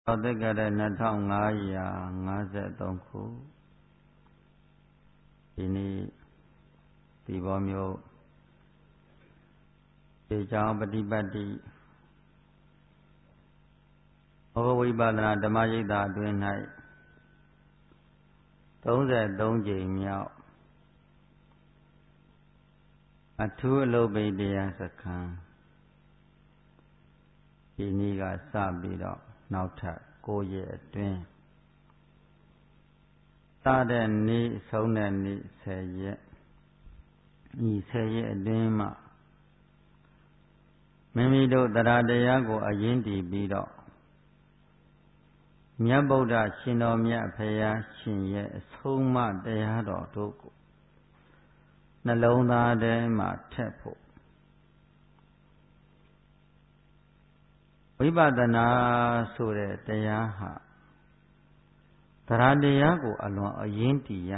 သက္ကရာ2553ခုဒီနေ့ဒီဘောမျိုးဒီကြောင့်ပฏิပတ်တိဘောဂဝိပဿနာဓမ္မရိပ်သာအတွင်း၌33ကြိမ်မြောက်အထူးအလုပ်ပိတရားစခန်းဒီနေ့ကစပြီးတော့နောက်ထပ်9ရက်အတွင်းစတဲ့နေ့ဆုံးတဲ့နေ့10ရက်ဒီ10ရက်အတွင်းမှာမိမိတို့တရားတရားကိုအရင်တည်ပြီးတော့မြတ်ဗုဒ္ဓရှင်တော်မြတ်ဖရာရှင်ရဲ့အဆုံးအမတရားတော်တို့ကိုနှလုံးသားထဲမှာထည့်ဖို့ဝိပဿနာဆိုတဲ့တရားဟာတရားတရားကိုအလွန်အရင်တည်ရ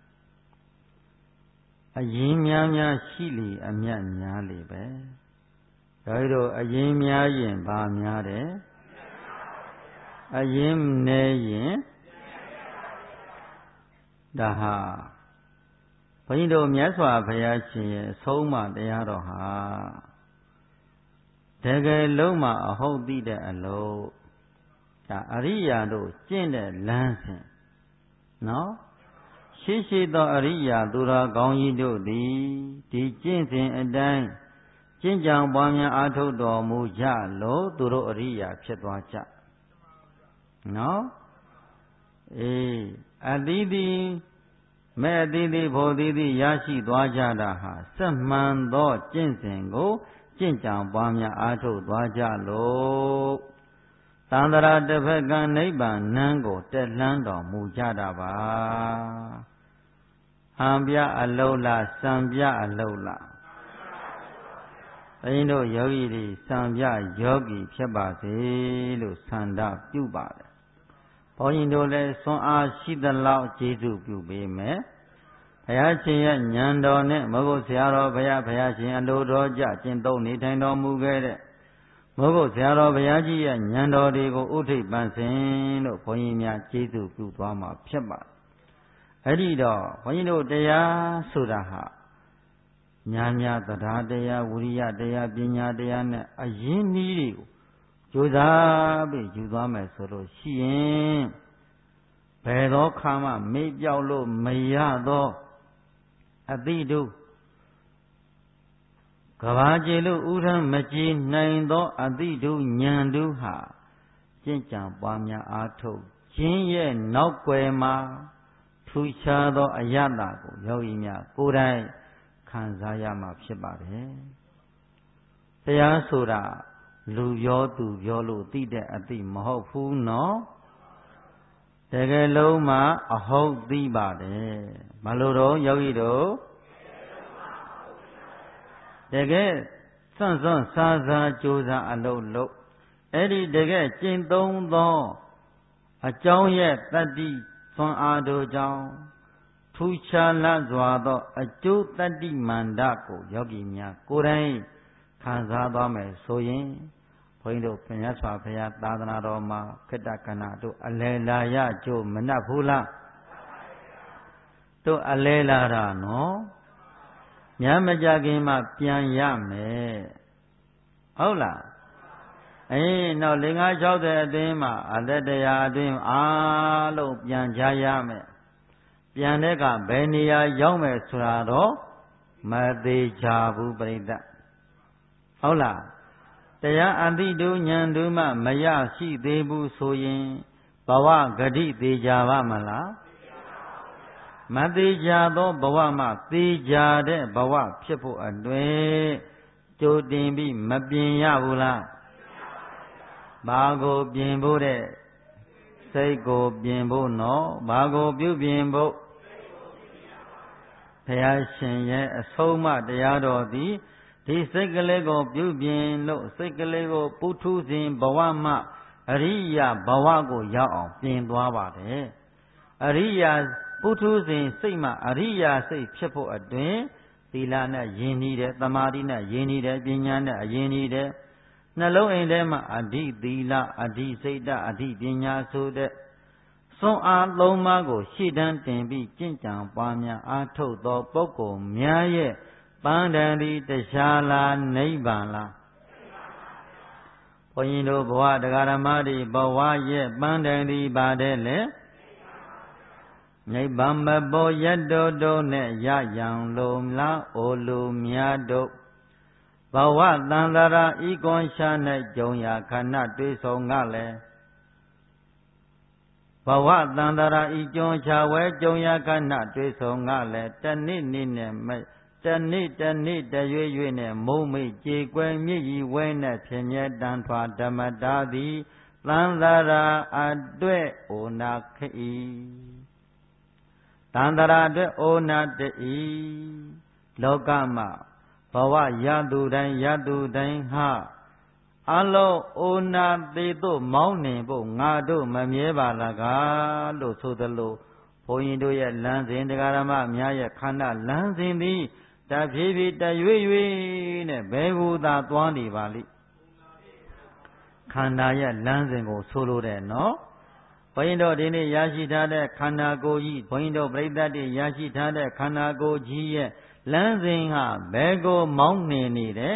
အရင်များများရှိလေအမြတ်များလေပဲဒါတို့အရင်များရင်ဘာများတယ်အရင်နေရင်ဒါဟာဘုန်းကြီးတို့မြတ်စွာဘုရားရှင်ရဲ့အဆုံးအမတရားတော်ဟာတကယ်လုံးမှာအဟုတ်သိတဲ့အလို့ဒါအရိယာတို့ကျင့်တဲ့လမ်းစဉ်နော်ရှိသောအရိယာသူတော်ကောင်းကြီးတို့သည်ဒီကျင့်စဉ်အတိုင်းကျင့်ကြံပွားများအားထုတ်တော်မူကြလို့သူတို့အရိယာဖြစ်သွားကြနော်အသီးသီးမဲ့အသီးသီးဖို့သီးသီးရရှိသွားကြတာဟာစက်မှန်သောကျင့်စဉ်ကိုကျင့်ကြံပွားများအားထုတ်သွားကြလို့သန္တရာတစ်ဖက်ကနိဗ္ဗာန်နန်းကိုတက်လှမ်းတော်မူကြတာပါဟံပြအလုံးလားစံပြအလုံးလားဘုန်းကြီးတို့ယောဂီတွေစံပြယောဂီဖြစ်ပါစေလို့ဆန္ဒပြုပါတယ်ဘုန်းကြီးတို့လည်းစွမ်းအားရှိသလောက်ကျေးဇူးပြုပေးမယ်ဘုရားရှင်ရဲ့ဉာဏ်တော်နဲ့မဟုတ်ဆရာတော်ဘုရားရှင်အလိုတော်ကြကျင့်သုံးနေထိုင်တော်မူခဲ့တဲ့မဟုတ်ဆရာတော်ဘုရားကြီးရဲ့ဉာဏ်တော်တွေကိုဥထိပ်ပန်းစင်လို့ဘုန်းကြီးများကျေးဇူးပြုသွားမှာဖြစ်ပါတယ်အဲ့ဒီတော့ဘုန်းကြီးတို့တရားဆိုတာဟာများများတရားတရားဝိရိယတရားပညာတရားနဲ့အရင်းနှီးတွေကိုကြိုးစားပြီးယူသွားမယ်ဆိုလို့ရှိရင်ဘယ်သောခါမှမေ့ပြောက်လို့မရသောအတိတုကဘာကျေလို့ဥဒ္ဓမကြည်နိုင်သောအတိတုဉာဏ်တုဟာကျင့်ကြံပွားများအားထုတ်ခြင်းရဲ့နောက်ွယ်မှာထူးခြားသောအယတ္တကိုယောဂီများကိုယ်တိုင်ခံစားရမှာဖြစ်ပါတယ်တရားဆိုတာလူပြောသူပြောလို့သိတဲ့အသိမဟုတ်ဘူးနော်တကယ်လုံးမှာအဟုတ်သိပါတယ်မလို့တော့ယောဂီတို့တကယ်စွန့်စားစားကြိုးစားအလုပ်လုပ်အဲ့ဒီတကယ်ကျင့်သုံးသောအကြောင်းရဲ့တတ္တိသွန်အားတို့ကြောင့်ထူးခြားလတ်စွာသောအကျိုးတတ္တိမန္တကိုယောဂီများကိုယ်တိုင်ခံစားသွားမယ်ဆိုရင်ဘုန်းကြီးတို့မြတ်စွာဘုရားသာသနာတော်မှာခေတ္တကဏတို့အလယ်လာရကြိုးမနှက်ဘူးလားတို့အလယ်လာတာနော်ညမကြခင်မှပြန်ရမယ်ဟုတ်လားနောက်5-60အတွင်းမှာအသက်တရားအတွင်းအားလုံးပြန်ကြရမယ်ပြန်တဲ့ကဘယ်နေရာရောက်မယ်ဆိုတာတော့မသေးချဘူးပြိတ္တဟုတ်လားတရားအတိတုဉာဏ်တုမှမရရှိသေးဘူးဆိုရင်ဘဝဂတိသေးကြပါမလားမသေးကြသောဘဝမှသေးကြတဲ့ဘဝဖြစ်ဖို့အတွက်ကြိုတင်ပြီးမပြင်ရဘူးလားဘာကိုပြင်ဖို့တဲ့စိတ်ကိုပြင်ဖို့နော်ဘာကိုပြုပြင်ဖို့ဘုရားရှင်ရဲ့အဆုံးအမတရားတော်သည်ဒီစိတ်ကလေးကိုပြုပြင်လို့စိတ်ကလေးကိုပုထုဇဉ်ဘဝမှအရိယာဘဝကိုရောက်အောင်ပြင်သွားပါတယ်အရိယာပုထုဇဉ်စိတ်မှအရိယာစိတ်ဖြစ်ဖို့အတွင်သီလနဲ့ယဉ်ဤတယ်သမာဓိနဲ့ယဉ်ဤတယ်ပညာနဲ့ယဉ်ဤတယ်နှလုံးအိမ်ထဲမှာအဓိသီလအဓိစိတ်ဓာတ်အဓိပညာဆိုတဲ့စွမ်းအားသုံးပါးကိုရှေ့တန်းတင်ပြီးကျင့်ကြံပွားများအားထုတ်သောပုဂ္ဂိုလ်များရဲ့ပန်းတန်ဒီတရားလားနိဗ္ဗာန်လားဘုန်းကြီးတို့ဘဝတရားဓမ္မတွေဘဝရဲ့ပန်းတန်ဒီပါတယ်လေနိဗ္ဗာန်မပေါ်ရတ္တောတို့နဲ့ရယံလုံးလားအိုလူများတို့ဘဝတန်တရာဤကွန်ရှာ၌ကြုံရာခဏတွေ့ဆုံကလည်းဘဝတန်တရာဤကြုံချဝဲကြုံရာခဏတွေ့ဆုံကလည်းတနေ့နေ့နဲ့တနေ့တရွေ့ရွေ့နဲ့မုံမိတ်ကြေကွယ်မြည်ဤဝဲနဲ့ဖြစ်မြဲတန်ထွာဓမ္မတာသည်တန်တရာအတွက်ဩနာခိတန်တရာအတွက်ဩနာတိလောကမှာဘဝရသူတိုင်းဟာအလုံးဩနာသေးတို့မောင်းနေဖို့ငါတို့မမြဲပါလားကားလို့ဆိုသလိုဘုန်းကြီးတို့ရဲ့လမ်းစဉ်တရားဓမ္မများရဲ့ခန္ဓာလမ်းစဉ်သည်တဖြည်းဖြည်းတရွေ့ရွေ့နဲ့ဘယ်ကိုသာသွားနေပါလိခန္ဓာရဲ့လမ်းစဉ်ကိုဆိုလိုတယ်နော်ဘုန်းကြီးတို့ဒီနေ့ရရှိထားတဲ့ခန္ဓာကိုယ်ကြီးဘုန်းကြီးတို့ပြိဿတ်တွေရရှိထားတဲ့ခန္ဓာကိုယ်ကြီးရဲ့လမ်းစဉ်ဟာဘယ်ကိုမောင်းနေတယ်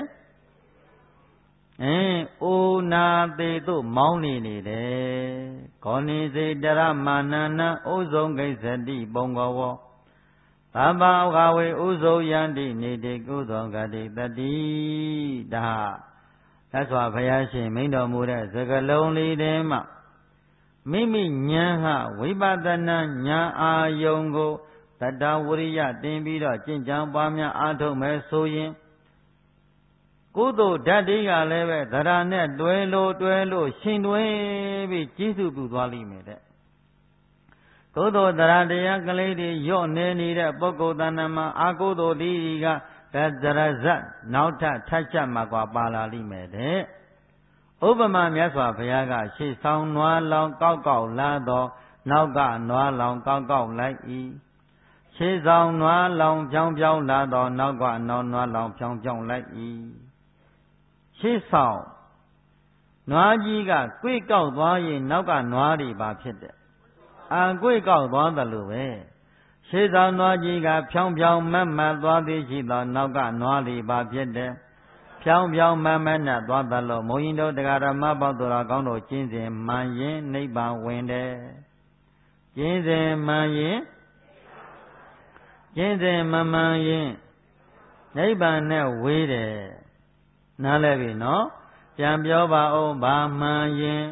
အိုနာသေးတို့မောင်းနေတယ်ဂောနိစေတရမာနနာဥဇုံကိစ္စတိပုံကောဝသဗ္ဗဩဃဝေဥဇုယန္တိနေတိကုသောဂတိတတိဒါသစ္စာဘုရားရှင်မိန့်တော်မူတဲ့စကားလုံးလေးထဲမှာမိမိဉာဏ်ဟာဝိပဿနာဉာဏ်အာယုံကိုတတဝရိယတင်ပြီးတော့ကျင့်ကြံပွားများအားထုတ်မယ်ဆိုရင်ကုသိုလ်ဓာတ်တွေကလည်းပဲသရနဲ့တွဲလို့ရှင်တွဲပြီးကျေးဇူးပြုသွားလိမ့်မယ်တဲ့ကုသိုလ်သရတရားကလေးတွေညော့နေနေတဲ့ပုဂ္ဂိုလ်တဏ္ဍမှာအကုသိုလ်တွေကသရဇတ်နောက်ထပ်ချက်မှာကွာပါလာလိမ့်မယ်တဲ့ဥပမာမြတ်စွာဘုရားကရှေ့ဆောင်နွားလောင်ကောက်လာတော့နောက်ကနွားလောင်ကောက်လိုက်၏ရှေ့ဆောင်နွားလောင်ပြောင်းလာတော့နောက်ကနွားလောင်ပြောင်းလိုက်၏ရှေ့ဆောင်နွားကြီးကကွေ့ကောက်သွားရင်နောက်ကနွားတွေပါဖြစ်တယ်ကွေ့ကောက်သွားတယ်လို့ပဲရှေ့ဆောင်နွားကြီးကဖြောင်းမတ်သွားသည်ရှိတော့နောက်ကနွားတွေပါဖြစ်တယ်ဖြောင်းမတ်နဲ့သွားတယ်လို့မုံရင်တို့တရားဓမ္မပေါင်းတော်ကောင်းတို့ကျင့်စဉ်မှန်ရင်နိဗ္ဗာန်ဝင်တယ်ကျင့်စဉ်မှန်ရင်ကျင့်စဉ်မမှန်ရင်နိဗ္ဗာန်နဲ့ဝေးတယ်နားလဲပြီနော်ပြန်ပြောပါဦးဘာမှန်ရင်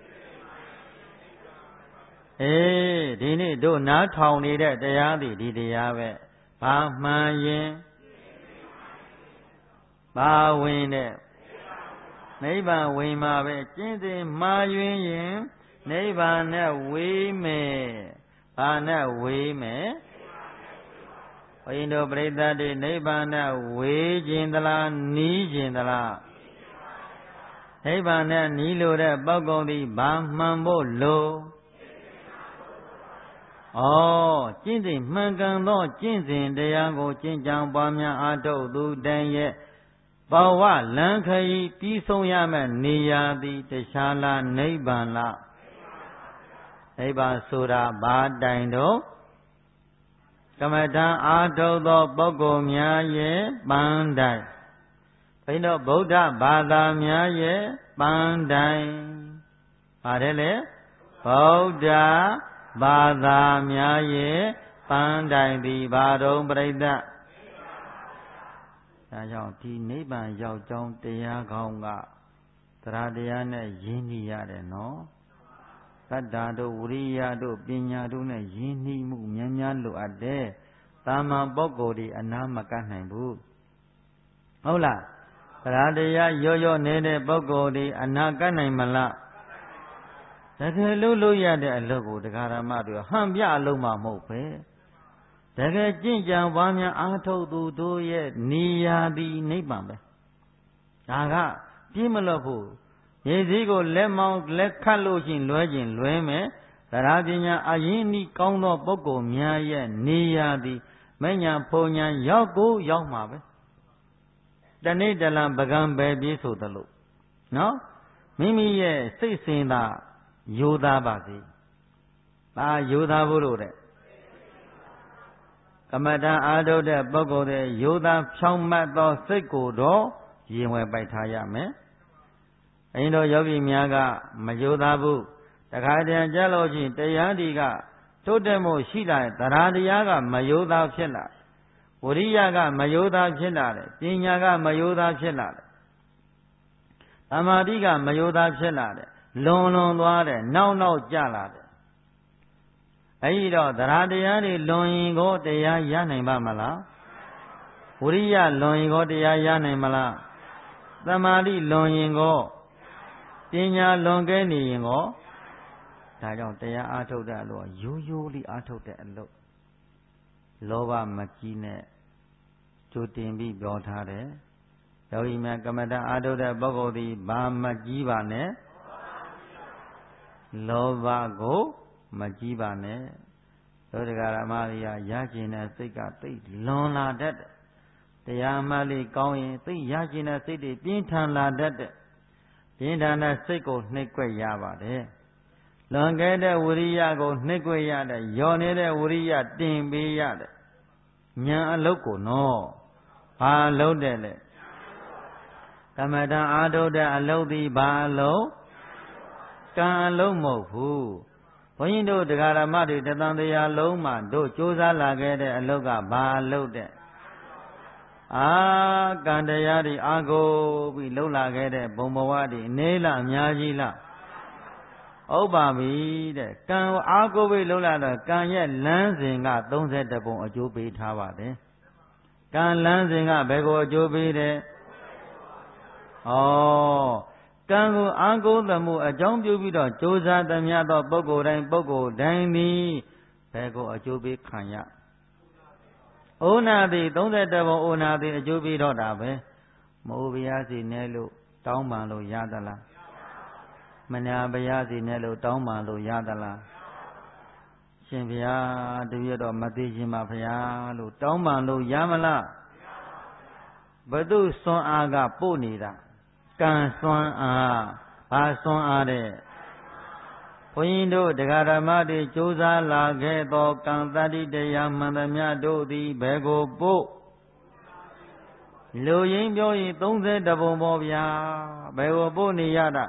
ဒီနေ့တို့နားထောင်နေတဲ့တရားသည်ဒီတရားပဲဘာမှန်ရင်ဘာဝင်တဲ့နိဗ္ဗာန်ဝင်မှာပဲကျင့်စဉ်မှားယွင်းရင်နိဗ္ဗာန်နဲ့ဝေးမယ်ဘာနဲ့ဝေးမယ်ဘုရင်တို့ပြိဿတ်တွေနိဗ္ဗာန်နဲ့ဝေးခြင်းသလားနီးခြင်းသလားနိဗ္ဗာန်နဲ့နီးလို့တဲ့ပုဂ္ဂိုလ်သည်ဘာမှန်ဖို့လို့ကျင့်စဉ်မှန်ကန်သောကျင့်စဉ်တရားကိုကျင့်ကြံပွားများအားထုတ်သူတည်းရဲ့ဘဝလံခရီးပြီးဆုံးရမယ့်နေရာသည်တခြားလားနိဗ္ဗာန်လားနိဗ္ဗာန်ဆိုတာဘာတိုင်တော့ကမ္မထံအာထုတ်သောပုဂ္ဂိုလ်များရဲ့ပန်းတိုင်ဘိန်းတို့ဗုဒ္ဓဘာသာများရဲ့ပန်းတိုင်ပါတယ်လေဗုဒ္ဓဘာသာများရဲ့ပန်းတိုင်သည်ဘာတော်ပြိဿဒါကြောင့်ဒီနိဗ္ဗာန်ရောက်ကြောင်းတရားကောင်းကတရားတရားနဲ့ရင်းနှီးရတယ်နော်သတ္တာတို့ဝိရိယတို့ပညာတို့နဲ့ရင်းနှီးမှုများလိုအပ်တယ်တာမန်ပုဂ္ဂိုလ်ဒီအနာမကတ်နိုင်ဘူးဟုတ်လားတရားတရားရောနေတဲ့ပုဂ္ဂိုလ်ဒီအနာကတ်နိုင်မလားတကယ်လို့ရတဲ့အလုပ်ကိုတရားဓမ္မတွေဟန်ပြအလုပ်မှမဟုတ်ပဲတကယ်ကျင့်ကြံပွားများအားထုတ်သူတို့ရဲ့နေရာဒီနိဗ္ဗာန်ပဲဒါကပြည့်မလို့ဖို့ရေစည်းကိုလက်ခတ်လို့ရှိရင်လွဲခြင်းလွဲမယ်တရားပညာအရင်းအနှီးကောင်းသောပုဂ္ဂိုလ်များရဲ့နေရာဒီမညာဖုန်ညာရောက်မှာပဲတနေ့တလံပကံပဲပြေးဆိုသလိုနော်မိမိရဲ့စိတ်စင်သာရိုးသားပါစေဒါရိုးသားဖို့လို့တဲ့ကမ္မဋ္ဌာန်းအားထုတ်တဲ့ပုဂ္ဂိုလ်တွေရိုးသားဖြောင့်မတ်သောစိတ်ကိုတော့ရင်ဝယ်ပိုက်ထားရမယ်အင်းတို့ယောဂီများကမရိုးသားဘူးတခါတည်းကြလို့ချင်းတရားဒီကတိုးတက်မှုရှိလာတဲ့တရားတရားကမရိုးသားဖြစ်လာဝိရိယကမရိုးသားဖြစ်လာတယ်ပညာကမရိုးသားဖြစ်လာတယ်သမာဓိကမရိုးသားဖြစ်လာတယ်လွန်သွားတယ်နောက်ကျလာတယ်အဲဒီတော့တရားတရားတွေလွန်ရင်ကိုတရားရနိုင်ပါမလားဝိရိယလွန်ရင်ကိုတရားရနိုင်မလားသမာဓိလွန်ရင်ကိုပညာလွန်ကဲနေရင်ကိုဒါကြောင့်တရားအားထုတ်တဲ့အလို့ရိုးရိုးလေးအားထုတ်တဲ့အလို့လောဘမကြီးနဲ့ကြိုတင်ပြီးပြောထားတယ်ယောဂီများကမ္မဋ္ဌာန်းအားထုတ်တဲ့ပုဂ္ဂိုလ်သည်ဘာမကြီးပါနဲ့လောဘကိုမကြီးပါနဲ့သောတဂရမရိယရကျင်တဲ့စိတ်ကသိလွန်လာတတ်တယ်တရားမှလေးကောင်းရင်သိရကျင်တဲ့စိတ်တွေပြင်းထန်လာတတ်တယ်ပြင်းထန်တဲ့စိတ်ကိုနှိပ်ကွက်ရပါတယ်လွန်ကဲတဲ့ဝိရိယကိုနှိပ်ကွက်ရတယ်ယောနေတဲ့ဝိရိယတင်ပေးရတယ်ဉာဏ်အလုတ်ကိုနော်ဘာလုပ်တယ်လဲကမ္မဋ္ဌာန်းအားထုတ်တဲ့အလုတ်သည်ဘာအလုတ်ကံအလုတ်မဟုတ်ဘူးဘုန်းကြီးတို့တရားဓမ္မတွေတသံတရားလုံးမှာတို့ကြိုးစားလာခဲ့တဲ့အလုတ်ကဘာအလုတ်တဲ့ကံတရားတွေအာကိုပြီးလှုပ်လာခဲ့တဲ့ဘုံဘဝတွေအနေလားအများကြီးလားဟုတ်ပါပြီတဲ့ကံကိုအာကိုပြီးလှုပ်လာတော့ကံရဲ့လမ်းစဉ်က32ပုံအကျိုးပေးထားပါတယ်ကံလမ်းစဉ်ကဘယ်ကိုအကျိုးပေးတယ်ကံကိုအာကိုသမှုအကြောင်းပြုပြီးတော့ကြိုးစားသမျှသောပုဂ္ဂိုလ်တိုင်းသည်ဘယ်ကိုအကျိုးပေးခံရဩနာတိ32ပုံဩနာတိအကျိုးပေးတော့တာပဲမအိုဘုရားစီနဲ့လို့တောင်းပန်လို့ရသလားမနာဘုရားစီနဲ့လို့တောင်းပန်လို့ရသလားရှင်ဘုရားတပည့်တော်မသိခြင်းပါဘုရားလို့တောင်းပန်လို့ရမလားဘု து စွမ်းအားကပို့နေတာကံစွမ်းအားဘာစွမ်းအားတဲ့ဘုန်းကြီးတို့တရားဓမ္မတွေကြိုးစားလာခဲ့သောကံတတ္တိတရားမှန်သမျှတို့သည်ဘယ်ကိုပို့လူရင်းပြောရင်32ပုံပေါ့ဗျာဘယ်ကိုပို့နေရတာ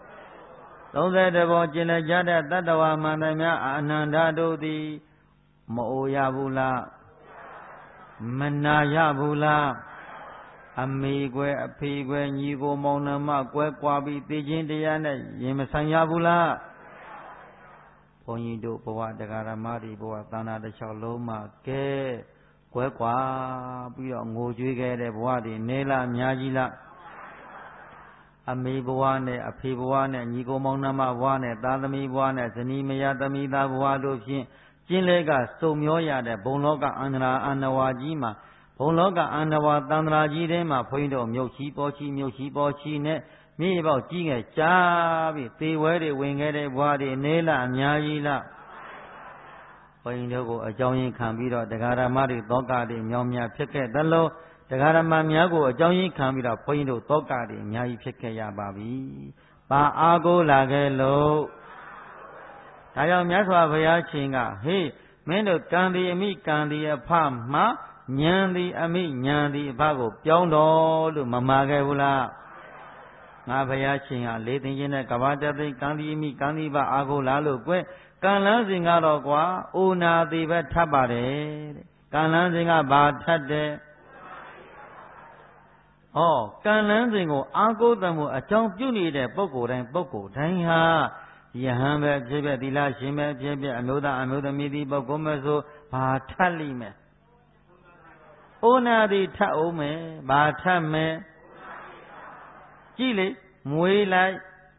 32ပုံကျင်လည်ကြတဲ့တတ္တဝါမှန်သမျှအနန္တတို့သည်မအိုရဘူးလားမနာရဘူးလားအမေကွယ်အဖေကွယ်ညီကိုမောင်နှမကွယ်ကွာပြီးသိချင်းတရားနဲ့ရင်မဆိုင်ရဘူးလားဘုန်းကြီးတို့ဘဝတရားဓမ္မတွေဘဝသန္တာတစ်လျှောက်လုံးမှာကဲကွယ်ကွာပြီးတော့ငိုကြွေးခဲ့တဲ့ဘဝတွေနေလားအများကြီးလားအမေဘဝနဲ့အဖေဘဝနဲ့ညီကိုမောင်နှမဘဝနဲ့သားသမီးဘဝနဲ့ဇနီးမယားသမီးသားဘဝတို့ဖြင့်ကျင်းလဲကစုံမျောရတဲ့ဘုံလောကအန္တရာအန္တဝါကြီးမှာဘုံလောကအန္တဝါတန္တရာကြီးထဲမှာဘုန်းကြီးတို့မြုပ်ချီပေါ်ချီနဲ့မြေပေါက်ကြီးငယ်ကြားပြီးသေဝဲတွေဝင်ခဲ့တဲ့ဘဝတွေနေလားအများကြီးလားဘုန်းကြီးတို့ကိုအကြောင်းရင်းခံပြီးတော့တရားဓမ္မတွေသောကတွေမြောင်များဖြစ်ခဲ့သလိုတရားဓမ္မများကိုအကြောင်းရင်းခံပြီးတော့ဘုန်းကြီးတို့သောကတွေအများကြီးဖြစ်ခဲ့ရပါပြီ။ဘာအားကိုးလာခဲ့လို့ဒါကြောင့်မြတ်စွာဘုရားရှင်ကဟေးမင်းတို့ကံဒီအမိကံဒီအဖမှဉာဏ်ဒီအမိဉာဏ်ဒီအဖကိုပြောင်းတော်လို့မမှာခဲ့ဘူးလားငါဘုရားရှင်ကလေးသိချင်းနဲ့ကဘာတသိကံဒီအမိကံဒီပအားကိုးလာလို့ကွကံလန်းစဉ်ကတော့ကွာအိုနာတိပဲထပ်ပါတယ်တဲ့ကံလန်းစဉ်ကဘာထပ်တယ်ကံလန်းစဉ်ကိုအာကိုးတမှုအကြောင်းပြုနေတဲ့ပုဂ္ဂိုလ်တိုင်းဟာယဟန်ပဲဖြစ်ဖြစ်သီလရှင်ပဲဖြစ်ဖြစ်အမျိုးသားအမျိုးသမီးဒီပုဂ္ဂိုလ်မဲ့ဆိုဘာထပ်လိမ့်မယ်ဩနာတိထပ်အောင်မယ်ဘာထပ်မယ်ကြည့်လေမွေးလိုက်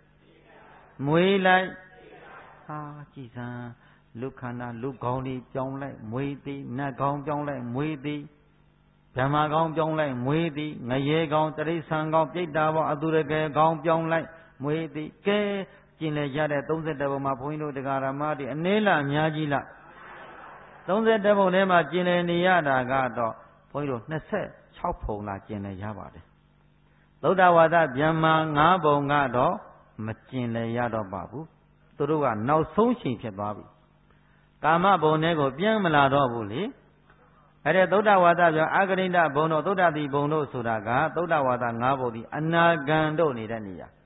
ကြည်စမ်းလူခန္ဓာလူကောင်းလေးပြောင်းလိုက်မွေးသည်နတ်ကောင်းပြောင်းလိုက်မွေးသည်ဓမ္မကောင်းပြောင်းလိုက်မွေးသည်ငရေကောင်းတရိษံကောင်းပြိတ္တာဘောအတုရကေကောင်းပြောင်းလိုက်မွေးသည်ကဲကျင်လေရတဲ့32ပုံမှာဘုန်းကြီးတို့တရားဓမ္မတွေအနေလားအများကြီးလား32ပုံထဲမှာကျင်လေနေရတာကတော့ဘုန်းကြီးတို့26ပုံလားကျင်လေရပါတယ်သုဒ္ဓဝါဒဗျမ္မာ၅ပုံကတော့မကျင်လေရတော့ပါဘူးသူတို့ကနောက်ဆုံးချိန်ဖြစ်သွားပြီကာမဘုံတွေကိုပြန်မလာတော့ဘူးလေအဲ့ဒီသုဒ္ဓဝါဒဗျအာဂရိဏဘုံတို့သုဒ္ဓတိဘုံတို့ဆိုတာကသုဒ္ဓဝါဒ၅ပုံဒီအနာဂံတို့နေတဲ့နေရာ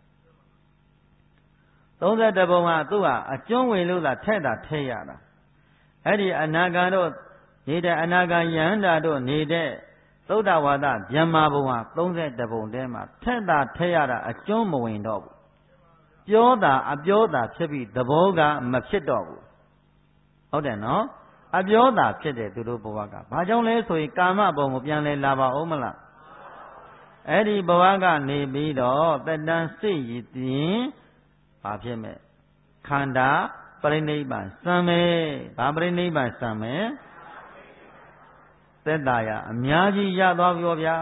31ဘုံကသူ့ဟာအကျွမ်းဝင်လို့သာထဲ့တာထဲ့ရတာအဲ့ဒီအနာဂံတို့နေတဲ့အနာဂံယန္တာတို့နေတဲ့သုဒ္ဓဝါဒဗျမ္မာဘုံဟာ31ဘုံထဲမှာထဲ့တာထဲ့ရတာအကျွမ်းမဝင်တော့ဘူးပြောတာအပြောတာဖြစ်ပြီးသဘောကမဖြစ်တော့ဘူးဟုတ်တယ်နော်အပြောတာဖြစ်တယ်သူတို့ဘဝကဘာကြောင့်လဲဆိုရင်ကာမဘုံကိုပြန်လဲလာပါဦးမလားအဲ့ဒီဘဝကနေပြီးတော့တတန်စိတ်ရည်တင်ဘာဖြစ်မဲ့ခန္ဓာပရိနိဗ္ဗာန်စံမယ်ဘာပရိနိဗ္ဗာန်စံမယ်သက်သာရအများကြီးရသွားပြီဗျာ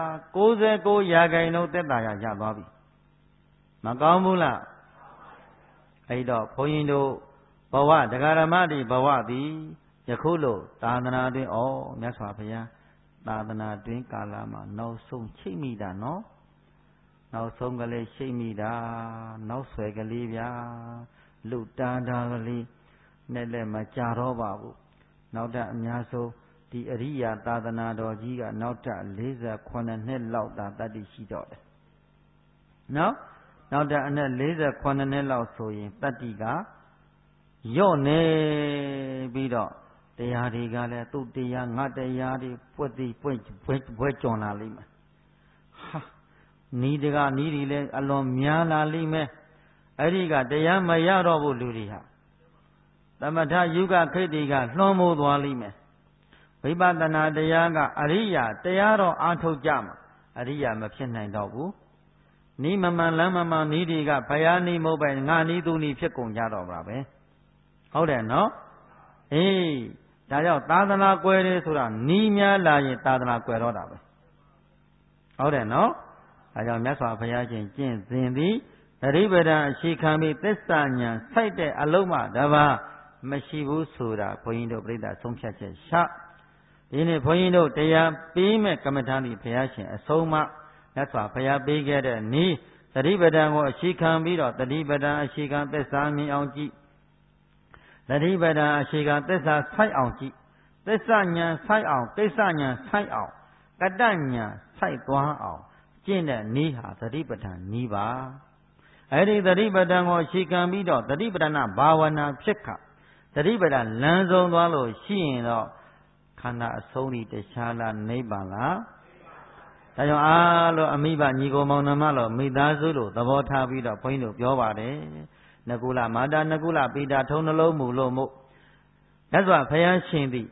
69ရာခိုင်နှုန်းသက်သာရရသွားပြီမကောင်းဘူးလားအဲ့တော့ဘုန်းကြီးတို့ဘဝတရားဓမ္မတွေဘဝသည်ယခုလို့သာသနာတွင်မြတ်စွာဘုရားသာသနာတွင်ကာလမှာနောက်ဆုံးချိတ်မိတာနော်နောက်ဆုံးကလေးချိတ်မိတာနောက်ဆွဲကလေးဗျာလူတာတာကလေးနဲ့လည်းမကြတော့ပါဘူးနောက်ထပ်အများဆုံးဒီအရိယာသာသနာတော်ကြီးကနောက်ထပ်48နှစ်လောက်သာတတ္တိရှိတော့တယ်နော်နောက်ထပ်အနက်48နှစ်လောက်ဆိုရင်တတ္တိကယော့နေပြီးတော့တရားတွေကလည်းသူ့တရားငါတရားတွေပွက်သည်ပွက်ကြော်လာလိမ့်မယ်ဟာနီးတကနီးတွေလည်းအလွန်များလာလိမ့်မယ်အဲ့ဒီကတရားမရတော့ဘူးလူတွေဟာသမထယုဂခိတ္တိကလွှမ်းမိုးသွားလိမ့်မယ်ဝိပဿနာတရားကအရိယာတရားတော်အားထုတ်ကြမှာအရိယာမဖြစ်နိုင်တော့ဘူးနီးမမှန်လမ်းမမှန်နီးတွေကဘယားနီးမဟုတ်ပဲငါနီးသူနီးဖြစ်ကုန်ကြတော့ပါပဲဟုတ်တယ်နော်အေးဒါကြောင့်သာသနာကွယ်တယ်ဆိုတာနီးများလာရင်သာသနာကွယ်တော့တာပဲဟုတ်တယ်နော်ဒါကြောင့်မြတ်စွာဘုရားရှင်ကျင့်စဉ်သည်သတိပဋ္ဌာန်အရှိခံပြီးသစ္စာဉာဏ်စိုက်တဲ့အလုံးမှတပါးမရှိဘူးဆိုတာဘုန်းကြီးတို့ပြိဿဆုံးဖြတ်ချက်ရှာဒီနေ့ဘုန်းကြီးတို့တရားပေးမဲ့ကမ္မထာဒီဘုရားရှင်အဆုံးအမမြတ်စွာဘုရားပေးခဲ့တဲ့ဤသတိပဋ္ဌာန်ကိုအရှိခံပြီးတော့သတိပဋ္ဌာန်အရှိခံသစ္စာမြင်အောင်ကြည့်သတိပဋ္ဌာန်အရှိခံသစ္စာစိုက်အောင်ကြည့်သစ္စာဉာဏ်စိုက်အောင်ကိစ္စဉာဏ်စိုက်အောင်ကတ္တဉာဏ်စိုက်သွားအောင်ကျင့်တဲ့ဤဟာသတိပဋ္ဌာန်ဤပါအဲ့ဒီသတိပဋ္ဌာန်ကိုအရှိခံပြီးတော့သတိပဋ္ဌာန်ဘာဝနာဖြစ်ခသတိပဋ္ဌာန်လမ်းဆုံးသွားလို့ရှိရင်တော့ခန္ဓာအဆုံးဒီတခြားလားနိဗ္ဗာန်လားဒါကြောင့်အားလို့အမိဘညီကိုမောင်နှမလို့မိသားစုလို့သဘောထားပြီးတော့ဘုန်းကြီးတို့ပြောပါတယ်နကုလမာတာနကုလပိတာထုံနှလုံးမူလို့မို့မြတ်စွာဘုရားရှင်သည်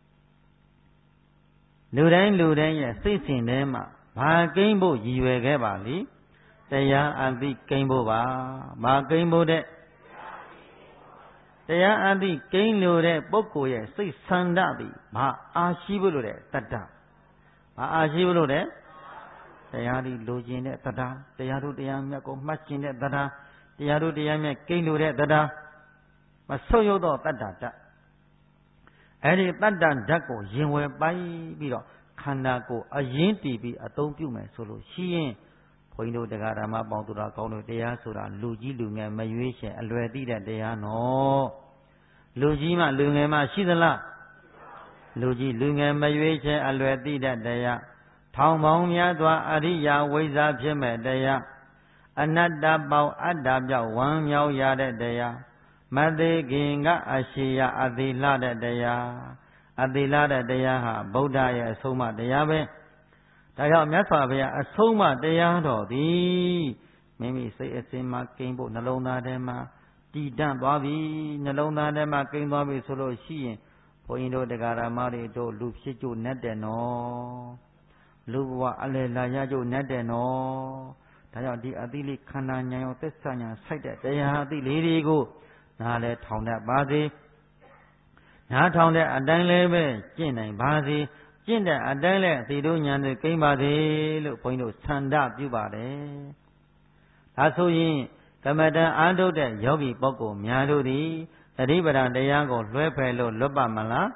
လူတိုင်းရဲ့စိတ်စဉ်ထဲမှာဘာကိန်းဖို့ရည်ရွယ်ခဲ့ပါလိတရားအသိကိန်းဖို့ပါဘာကိန်းဖို့တဲ့တရားအသိကိန်းလို့တဲ့ပုဂ္ဂိုလ်ရဲ့စိတ်ဆန္ဒသည်ဘာအာရှိဖို့လို့တဲ့တတ္တဘာအာရှိဖို့လို့တဲ့တရားဒီလိုခြင်းတဲ့တရားတရားတို့တရားမြတ်ကိုမှတ်ခြင်းတဲ့တရားတို့တရားမြတ်ကိန်းလို့တဲ့တရားမဆုတ်ယုတ်သောတတ္တဓာတ်အဲ့ဒီတတ္တဓာတ်ကိုရင်ဝယ်ပိုက်ပြီးတော့ခန္ဓာကိုယ်အရင်တည်ပြီးအသုံးပြုမယ်ဆိုလို့ရှိရင်ဘုန်းကြီးတို့တရားဓမ္မပေါင်းသူတော်ကောင်းတို့တရားဆိုတာလူကြီးလူငယ်မရွေးချယ်အလွယ်သိတဲ့တရားနော်လူကြီးမှလူငယ်မှရှိသလားလူကြီးလူငယ်မရွေးချယ်အလွယ်သိတဲ့တရားထောင်ပေါင်းများစွာအရိယာဝိဇ္ဇာဖြစ်မဲ့တရားအနတ္တပေါင်းအတ္တပြောက်ဝမ်းမြောက်ရတဲ့တရားမသေးခင်ကအရှိယအသီလတဲ့တရားအသီလတဲ့တရားဟာဗုဒ္ဓရဲ့အဆုံးအမတရားပဲဒါကြောင့်မြတ်စွာဘုရားအဆုံးအမတရားတော်သည်မိမိစိတ်အစဉ်မှာကိန်းဖို့နှလုံးသားထဲမှာတည်တံ့သွားပြီနှလုံးသားထဲမှာကိန်းသွားပြီဆိုလို့ရှိရင်ဘုန်းကြီးတို့တရားဓမ္မတွေတို့လူဖြစ်ကြနဲ့တဲ့နော်လူဘဝအလယ်လာရကြနဲ့တဲ့နော်ဒါကြောင့်ဒီအသီလေးခန္ဓာဉာဏ်ရောသစ္စာဉာဏ်စိုက်တဲ့တရားအသီလေးတွေကိုနားလဲထောင်တတ်ပါစေနားထောင်တဲ့အတိုင်းလည်းပဲကျင့်နိုင်ပါစေကျင့်တဲ့အတိုင်းလည်းသီတို့ဉာဏ်တွေကိန်းပါစေလို့ဘုန်းကြီးတို့ဆန္ဒပြုပါတယ်ဒါဆိုရင်ကမ္မဋ္ဌာန်းအားထုတ်တဲ့ယောဂီပုဂ္ဂိုလ်များတို့သည်သတိပဋ္ဌာန်တရားကိုလွှဲဖယ်လို့လွတ်ပါမလား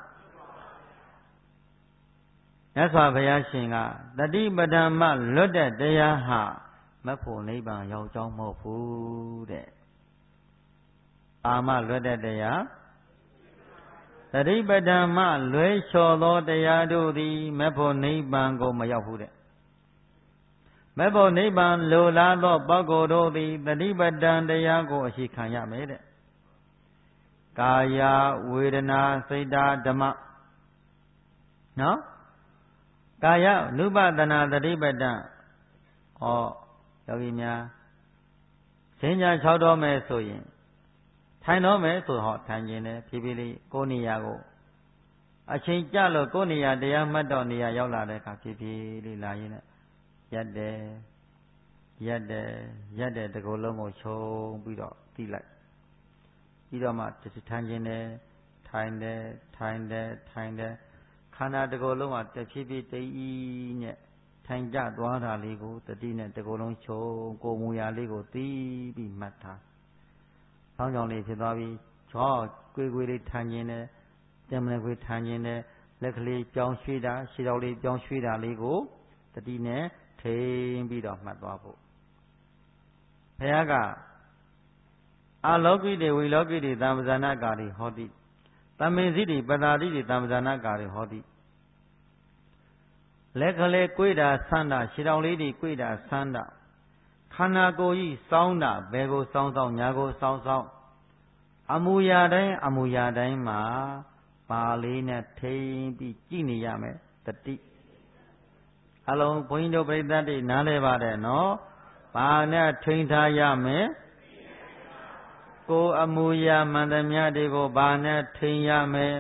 မြတ်စွာဘုရားရှင်ကသတိပဋ္ဌာန်မှလွတ်တဲ့တရားဟာမက်ဖို့နိဗ္ဗာန်ရောက်ကြောင်းမဟုတ်ဘူးတဲ့အာမလွတ်တဲ့တရားသတိပဋ္ဌာန်မှလွဲလျှော်သောတရားတို့သည်မက်ဖို့နိဗ္ဗာန်ကိုမရောက်ဘူးတဲ့မက်ဖို့နိဗ္ဗာန်လိုလားသောပုဂ္ဂိုလ်တို့သည်သတိပဋ္ဌာန်တရားကိုအရှိခံရမယ်တဲ့ကာယဝေဒနာစိတ်ဓာတ်ဓမ္မနော်ကာယ နုပဒနာသတိပဋ္ဌာန်ဟောယောဂီများစဉ္ညာ6တော်မယ်ဆိုရင်ထိုင်တော့မယ်ဆိုဟောထိုင်ခြင်းနဲ့ဖြည်းဖြည်းလေးကိုယ်နေရာကိုအချိန်ကြလို့ကိုယ်နေရာတရားမှတ်တော့နေရာရောက်လာတဲ့အခါဖြည်းဖြည်းလေးလာရင်းနဲ့ရက်တယ်တကူလုံးကိုခြုံပြီးတော့တီးလိုက်ပြီးတော့မှထိုင်ခြင်းနဲ့ထိုင်တယ်ခန္ဓာတကူလုံးကတဖြည်းဖြည်းတည်နဲ့ထိုင်ကြသွားတာလေးကိုတတိနဲ့တကူလုံးခြုံကိုယ်မူရာလေးကိုတီးပြီးမှတ်ထားဆောင်းကြောင်လေးဖြစ်သွားပြီးချောကွေးလေးထိုင်ခြင်းနဲ့တင်မလဲခွေးထိုင်ခြင်းနဲ့လက်ကလေးပြောင်းရွှေ့တာခြေတော်လေးပြောင်းရွှေ့တာလေးကိုတတိနဲ့ထိန်ပြီးတော့မှတ်သွားဖို့ဘုရားကအာလောကိတေဝိလောကိတေသံပဇာနာကာရိဟောတိတမေစီတိပတာတိတိသံပဇာနာကာရိဟောတိလက်ကလေးကွေးတာဆန်းတာခြေတော်လေးတွေကွေးတာဆန်းတာခန္ဓာကိုယ်ကြီးစောင်းတာဘယ်ကိုစောင်းညာကိုစောင်းအမူအရာတိုင်းမှာပါလေးနဲ့ထိန်ပြီးကြည့်နေရမယ်တတိအလုံးဘုန်းကြီးတို့ပြိဿတ်တွေနားလဲပါတယ်နော်ဘာနဲ့ထိန်ထားရမယ်ကိုယ်အမူအရာမှန်သမျှတွေကိုဘာနဲ့ထိန်ရမယ်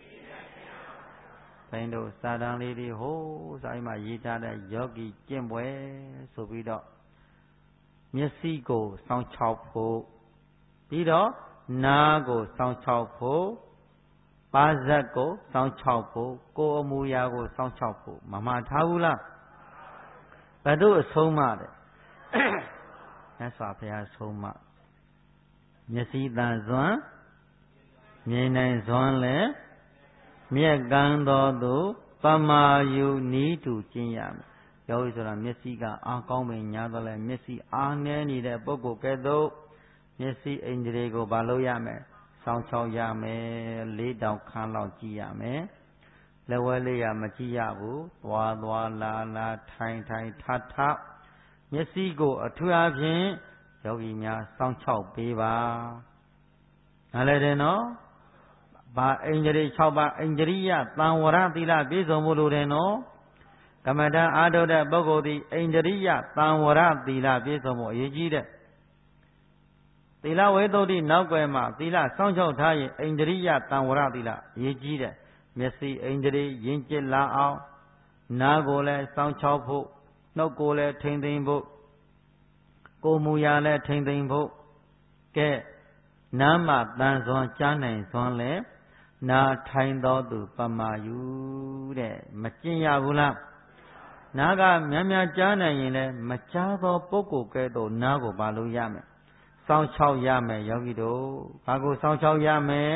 ဘုန်းတို့စာတန်လေးတွေဟိုးစာအိမ်မှာရေးထားတဲ့ယောဂီကျင့်ပွဲဆိုပြီးတော့မျက်စိကိုစောင်းချောက်ဖို့ပြီးတော့နားကိုစောင်းချောက်ဖို့ပါးစပ်ကိုစောင်းချောက်ဖို့ကိုယ်အမူအရာကိုစောင်းချောက်ဖို့မမှားထားဘူးလားဘယ်သူအဆုံးမတဲ့မြတ်စွာဘုရားဆုံးမမျက်စိတန်စွမ်းမြင်နိုင်စွမ်းလည်းမြက်ကန်းတော်သူပမာယူနီးတူကျင့်ရမယ်ယောဂီဆိုတာမျက်စိကအားကောင်းပင်ညာတော့လဲမျက်စိအားနည်းနေတဲ့ပုဂ္ဂိုလ်ကဲ့သို့မျက်စိအိန္ဒြေကိုဘာလို့ရမယ်စောင်းချောက်ရမယ်၄တောင်ခန်းလောက်ကြည့်ရမယ်လက်ဝဲလေးရမကြည့်ရဘူးသွားလာထိုင်ထမျက်စိကိုအထူးအားဖြင့်ယောဂီများစောင်းချောက်ပေးပါနားလည်တယ်နော်ဘာအိန္ဒြေ6ပါးအိန္ဒြိယသံဝရသီလပြည့်စုံဖို့လိုတယ်နော်ကမ္မဋ္ဌာန်းအားထုတ်တဲ့ပုဂ္ဂိုလ်သည်အိန္ဒြိယသံဝရသီလပြည့်စုံဖို့အရေးကြီးတဲ့သီလဝေသုဒ္ဓိနောက်ွယ်မှာသီလစောင့်ရှောက်ထားရင်အိန္ဒြိယသံဝရသီလအရေးကြီးတဲ့မျက်စိအိန္ဒြေယဉ်ကျေးလာအောင်နားကိုလည်းစောင့်ချောက်ဖို့နှုတ်ကိုလည်းထိမ့်သိမ့်ဖို့ကိုယ်မူရာလည်းထိမ့်သိမ့်ဖို့ကဲနားမှတန်စွမ်းကြားနိုင်စွမ်းလည်းနာထိုင်တော်သူပမာယူတဲ့မကျင့်ရဘူးလားနာကများကြားနိုင်ရင်လည်းမကြားသောပုဂ္ဂိုလ်ကဲ့သို့နာကိုဘာလို့ရမယ်စောင်းချောက်ရမယ်ယောဂီတို့ဘာကိုစောင်းချောက်ရမယ်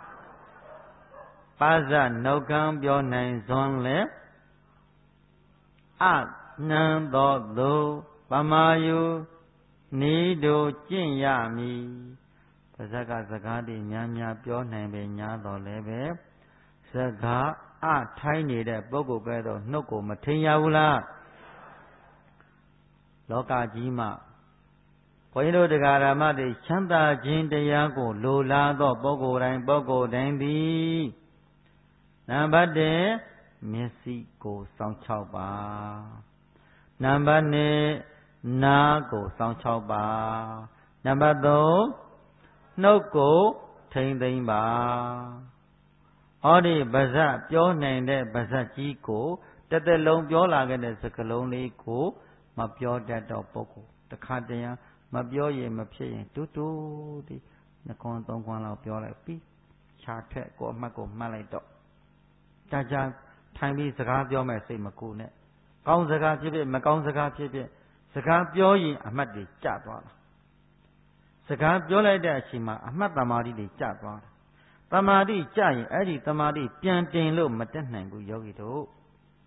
ပါဇနှုတ်ခမ်းပြောနိုင်စွမ်းလည်းအနန္တောသူပမာယူနေတို့ကျင့်ရမည်ပါဇက်ကစကားတွေများပြောနိုင်ပေညာတော်လည်းပဲစကားအထိုင်းနေတဲ့ပုဂ္ဂိုလ်ကဲတော့နှုတ်ကိုမထိန်ရဘူးလားလောကကြီးမှာဘုန်းကြီးတို့တရားဓမ္မတွေချမ်းသာခြင်းတရားကိုလိုလားသောပုဂ္ဂိုလ်တိုင်းသည်နံပါတ်1မျက်စိကိုစောင့်ချောက်ပါနံပါတ်2နားကိုစောင့်ချောက်ပါနံပါတ်3နှုတ်ကိုထိမ့်သိမ့်ပါဟောဒီပါဇက်ပြောနိုင်တဲ့ပါဇက်ကြီးကိုတစ်သက်လုံးပြောလာခဲ့တဲ့စကားလုံးလေးကိုမပြောတတ်တော့ပုဂ္ဂိုလ်တခါတည်းမပြောရင်မဖြစ်ရင်တူဒီ2ခွန်း3ခွန်းလောက်ပြောလိုက်ပြီးခြာထက်ကိုအမှတ်ကိုမှတ်လိုက်တော့ကြာထိုင်ပြီးစကားပြောမဲ့စိတ်မကူနဲ့ကောင်းစကားဖြစ်ဖြစ်မကောင်းစကားဖြစ်ဖြစ်စကားပြောရင်အမှတ်တွေကျသွားတာစကားပြောလိုက်တဲ့အချိန်မှာအမှတ်တမာတိတွေကျသွားတယ်တမာတိကျရင်အဲ့ဒီတမာတိပြန်တင်လို့မတက်နိုင်ဘူးယောဂီတို့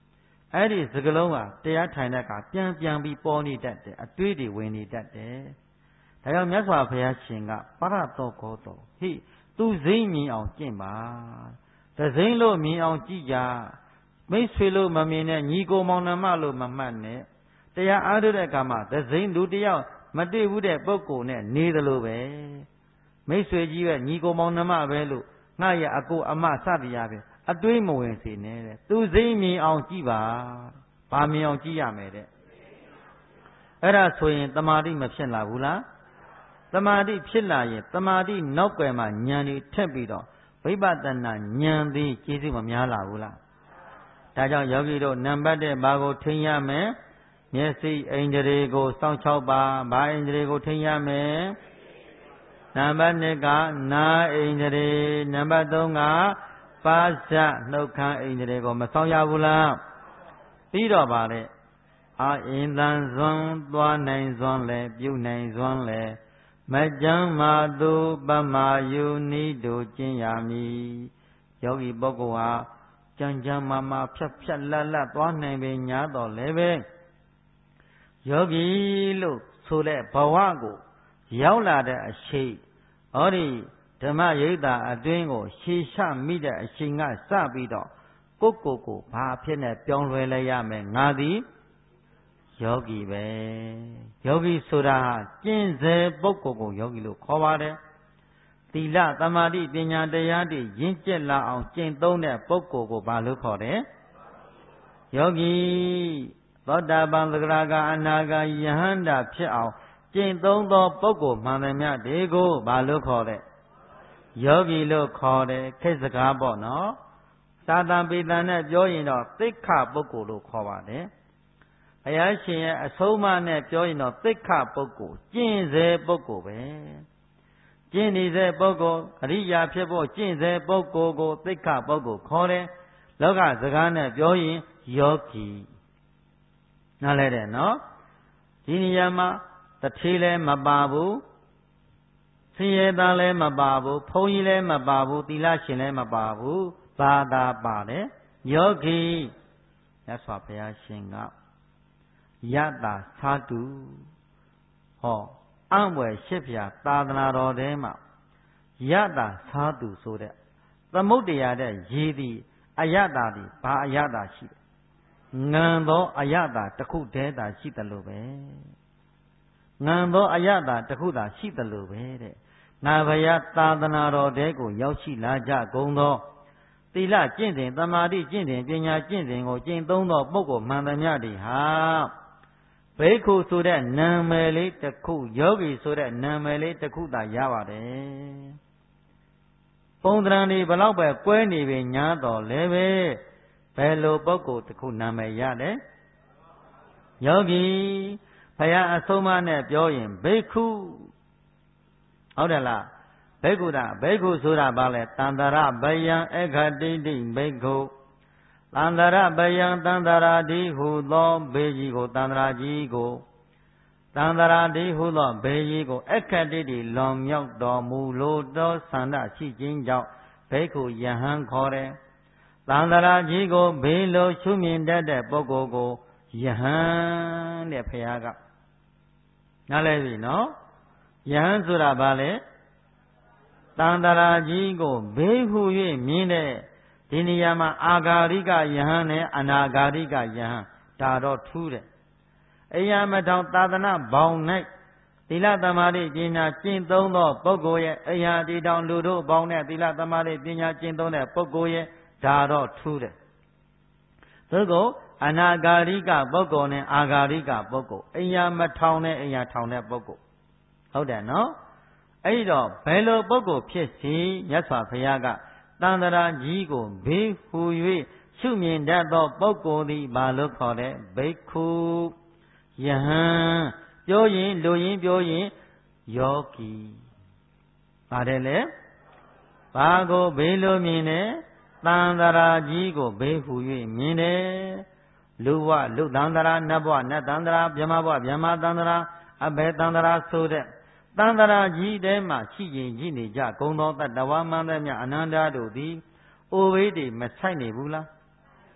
အဲ့ဒီစကလုံးဟာတရားထိုင်တဲ့အခါပြန်ပြီးပေါ်နေတတ်တယ်အတွေးတွေဝင်နေတတ်တယ်ဒါကြောင့်မြတ်စွာဘုရားရှင်ကပရတောကောတောဟိသူစိမ့်မြင်အောင်ကျင့်ပါတစိမ့်လို့မြင်အောင်ကြည့်ကြမိတ်ဆွေလို့မမြင်နဲ့ညီကိုမောင်နှမလို့မမှတ်နဲ့တရားအားထုတ်တဲ့အခါမှာတစိမ့်လူတယောက်မတွေ့ဘူးတဲ့ပုဂ္ဂိုလ်နဲ့နေသလိုပဲမိတ်ဆွေကြီးပဲညီကိုမောင်နှမပဲလို့ငါရဲ့အကိုအမစသည်ရပဲအတွေးမဝင်စေနဲ့တဲ့သူစိမ့်မြင်အောင်ကြည့်ပါဘာမြင်အောင်ကြည့်ရမယ်တဲ့အဲ့ဒါဆိုရင်တမာတိမဖြစ်လာဘူးလားတမာတိဖြစ်လာရင်တမာတိနောက်ွယ်မှာဉာဏ်တွေထက်ပြီးတော့ဝိပဿနာဉာဏ်သည်ကျေးဇူးမများလာဘူးလားဒါကြောင့်ယောဂီတို့နံပါတ်1ဘာကိုထိန်းရမယ်မျက်စိအိန္ဒြေကိုစောင့်6ပါဘာအိန္ဒြေကိုထိန်းရမယ်နံပါတ်2ကနာအိန္ဒြေနံပါတ်3ကပါဇနှုတ်ခမ်းအိန္ဒြေကိုမဆောင်ရဘူးလားပြီးတော့ပါလေအာအင်တန်စွမ်းသွားနိုင်စွမ်းလဲပြုနိုင်စွမ်းလဲမကြမ်းမာသူပမာယုနိတို့ကျင့်ရမည်ယောဂီပုဂ္ဂိုလ်ဟာကြမ်းမာဖြတ်လတ်သွားနိုင်ပေညာတော့လည်းပဲယောဂီလို့ဆိုတဲ့ဘဝကိုရောက်လာတဲ့အချိန်ဟောဒီဓမ္မရိပ်သာအတွင်းကိုရှေရှမိတဲ့အချိန်ကစပြီးတော့ကိုဘာဖြစ်နေပြောင်းလဲလဲရမယ်ငါသည်ယောဂီပဲယောဂီဆိုတာကျင့်စေပုဂ္ဂိုလ်ကိုယောဂီလို့ခေါ်ပါတယ်သီလသမာဓိပညာတရားတွေရင့်ကျက်လာအောင်ကျင့်သုံးတဲ့ပုဂ္ဂိုလ်ကိုဘာလို့ခေါ်တယ်ယောဂီသောတာပန်သဂရကအနာဂါယဟန္တာဖြစ်အောင်ကျင့်သုံးသောပုဂ္ဂိုလ်မှန်သမျှတွေကိုဘာလို့ခေါ်တဲ့ယောဂီလို့ခေါ်တယ်ခေတ်စကားပေါ့နော်သာသံပေတံနဲ့ပြောရင်တော့သိက္ခပုဂ္ဂိုလ်လို့ခေါ်ပါတယ်ဘုရားရှင်ရဲ့အဆုံးအမနဲ့ပြောရင်တော့သိက္ခပုဂ္ဂိုလ်ကျင့်စေပုဂ္ဂိုလ်ပဲကျင့်နေတဲ့ပုဂ္ဂိုလ်အရိယာဖြစ်ဖို့ကျင့်စေပုဂ္ဂိုလ်ကိုသိက္ခပုဂ္ဂိုလ်ခေါ်တယ်လောကစကားနဲ့ပြောရင်ယောဂီနားလဲတယ်နော်ဒီနေရာမှာတထေးလည်းမပါဘူးဆင်းရဲသားလည်းမပါဘူးဘုန်းကြီးလည်းမပါဘူးသီလရှင်လည်းမပါဘူးဘာသာပါတယ်ယောဂီမြတ်စွာဘုရားရှင်ကယတာသာတုဟောအံ့ွယ်ရှစ်ဖြာသာသနာတော်ထဲမှာယတာသာတုဆိုတဲ့သမုဒ္ဒရာတဲ့ရေသည်အယတာသည်ဘာအယတာရှိတယ်ငံသောအယတာတစ်ခုတည်းသာရှိတယ်လို့ပဲငံသောအယတာတစ်ခုသာရှိတယ်လို့ပဲတဲ့ငါဘုရားသာသနာတော်တဲကိုရောက်ရှိလာကြကုန်သောသီလကျင့်စဉ်သမာဓိကျင့်စဉ်ပညာကျင့်စဉ်ကိုကျင့်သုံးသောပုဂ္ဂိုလ်မှန်သမျှတွေဟာဘိက္ခုဆိုတဲ့နာမည်လေးတစ်ခုယောဂီဆိုတဲ့နာမည်လေးတစ်ခုသာရပါတယ်ပုံသဏ္ဍာန်တွေဘလောက်ပဲကွဲနေပြီညာတော့လည်းပဲဘယ်လိုပုဂ္ဂိုလ်တစ်ခုနာမည်ရတယ်ယောဂီဘုရားအဆုံးအမနဲ့ပြောရင်ဘိက္ခုဟုတ်တယ်လားဘိက္ခုဆိုတာဘာလဲတန္တရဘယံအခတိတိဘိက္ခုတန္တရဘယံတန္တရာတိဟုသောဘေကြီးကိုတန္တရာကြီးကိုတန္တရာတိဟုသောဘေကြီးကိုအခတိတိလွန်မြောက်တော်မူလို့သောဆန္ဒရှိခြင်းကြောင့်ဘိက္ခုယဟန်ခေါ်တယ်တန္တရာကြီးကိုဘေးလိုရှုမြင်တတ်တဲ့ပုဂ္ဂိုလ်ကိုယဟန်တဲ့ဘုရားကနားလည်ပြီနော်ယဟန်ဆိုတာဘာလဲတန္တရာကြီးကိုဘေးဟု၍မြင်တဲ့ဒီနေရာမှာအာဂါရိကယဟန်နဲ့အနာဂါရိကယဟန်ဒါတော့ထူးတယ်အယမထောင်သာသနာဘောင်၌သီလသမာဓိပညာကျင့်သုံးသောပုဂ္ဂိုလ်ရဲ့အယဒီတောင်လူတို့ဘောင်နဲ့သီလသမာဓိပညာကျင့်သုံးတဲ့ပုဂ္ဂိုလ်ရဲ့ဒါတော့ထူးတယ်သို့ကိုအနာဂါရိကပုဂ္ဂိုလ်နဲ့အာဂါရိကပုဂ္ဂိုလ်အယမထောင်နဲ့အယထောင်တဲ့ပုဂ္ဂိုလ်ဟုတ်တယ်နော်အဲ့တော့ဘယ်လိုပုဂ္ဂိုလ်ဖြစ်စီမြတ်စွာဘုရားကတန္တရာကြီးကိုဘေးဟူ၍ရှုမြင်တတ်သောပုဂ္ဂိုလ်သည်ဘာလို့ခေါ်တဲ့ဘိက္ခုယဟန်ပြောရင်လူရင်းပြောရင်ယောဂီပါတယ်လေဘာကိုဘေးလိုမြင်တယ်တန္တရာကြီးကိုဘေးဟူ၍မြင်တယ်လူဘဝလူတန္တရာနတ်ဘဝနတ်တန္တရာဗြဟ္မဘဝဗြဟ္မတန္တရာအဘယ်တန္တရာဆိုတဲ့တန္တရာကြီးထဲမှာရှိရင်ရှိနေကြဂုံတော်တတ္တဝါမှန်သမျှအနန္တတို့သည်အိုဝေးတွေမဆိုင်နေဘူးလား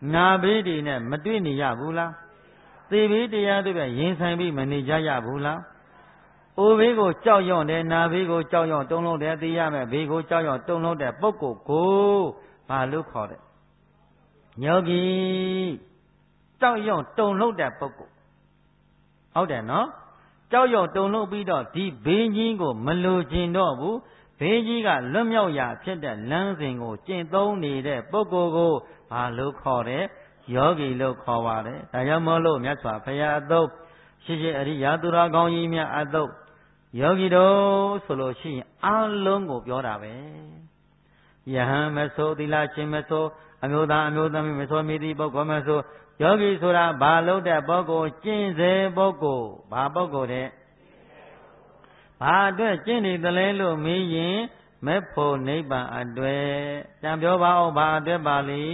နာဘေးတွေနဲ့မတွေ့နေရဘူးလားသေဘေးတရားတွေပဲရင်ဆိုင်ပြီးမနေကြရဘူးလားအိုဘေးကိုကြောက်ရွံ့တယ်နာဘေးကိုကြောက်ရွံ့တုံ့လုံးတယ်သိရမယ်ဘေးကိုကြောက်ရွံ့တုံ့လုံးတဲ့ပုဂ္ဂိုလ်ကိုဘာလို့ခေါ်တယ်ယောဂီကြောက်ရွံ့တုံ့လုံးတဲ့ပုဂ္ဂိုလ်ဟုတ်တယ်နော်ကြောက်ရွံ့တုံ့လုံးပြီးတော့ဒီဘေးကြီးကိုမလိုချင်တော့ဘူးဘေးကြီးကလွတ်မြောက်ရာဖြစ်တဲ့လမ်းစဉ်ကိုကျင့်သုံးနေတဲ့ပုဂ္ဂိုလ်ကိုဘာလို့ခေါ်တယ်ယောဂီလို့ခေါ်ပါတယ်ဒါကြောင့်မို့လို့မြတ်စွာဘုရားအသုတ်ရှိရှိအရိယာသူတော်ကောင်းကြီးများအသုတ်ယောဂီတို့ဆိုလို့ရှိရင်အလုံးကိုပြောတာပဲယဟန်မဆိုသီလရှင်မဆိုအမျိုးသားအမျိုးသမီးမဆိုမိသည့်ပုဂ္ဂိုလ်မဆိုယောဂီဆိုတာဘာလို့တဲ့ပုဂ္ဂိုလ်ကျင့်စေပုဂ္ဂိုလ်ဘာပုဂ္ဂိုလ်တဲ့ဘာအတွက်ကျင့်နေသလဲလို့မေးရင်မဲ့ဖို့နိဗ္ဗာန်အတွက်ပြန်ပြောပါဦးဘာအတွက်ပါလိ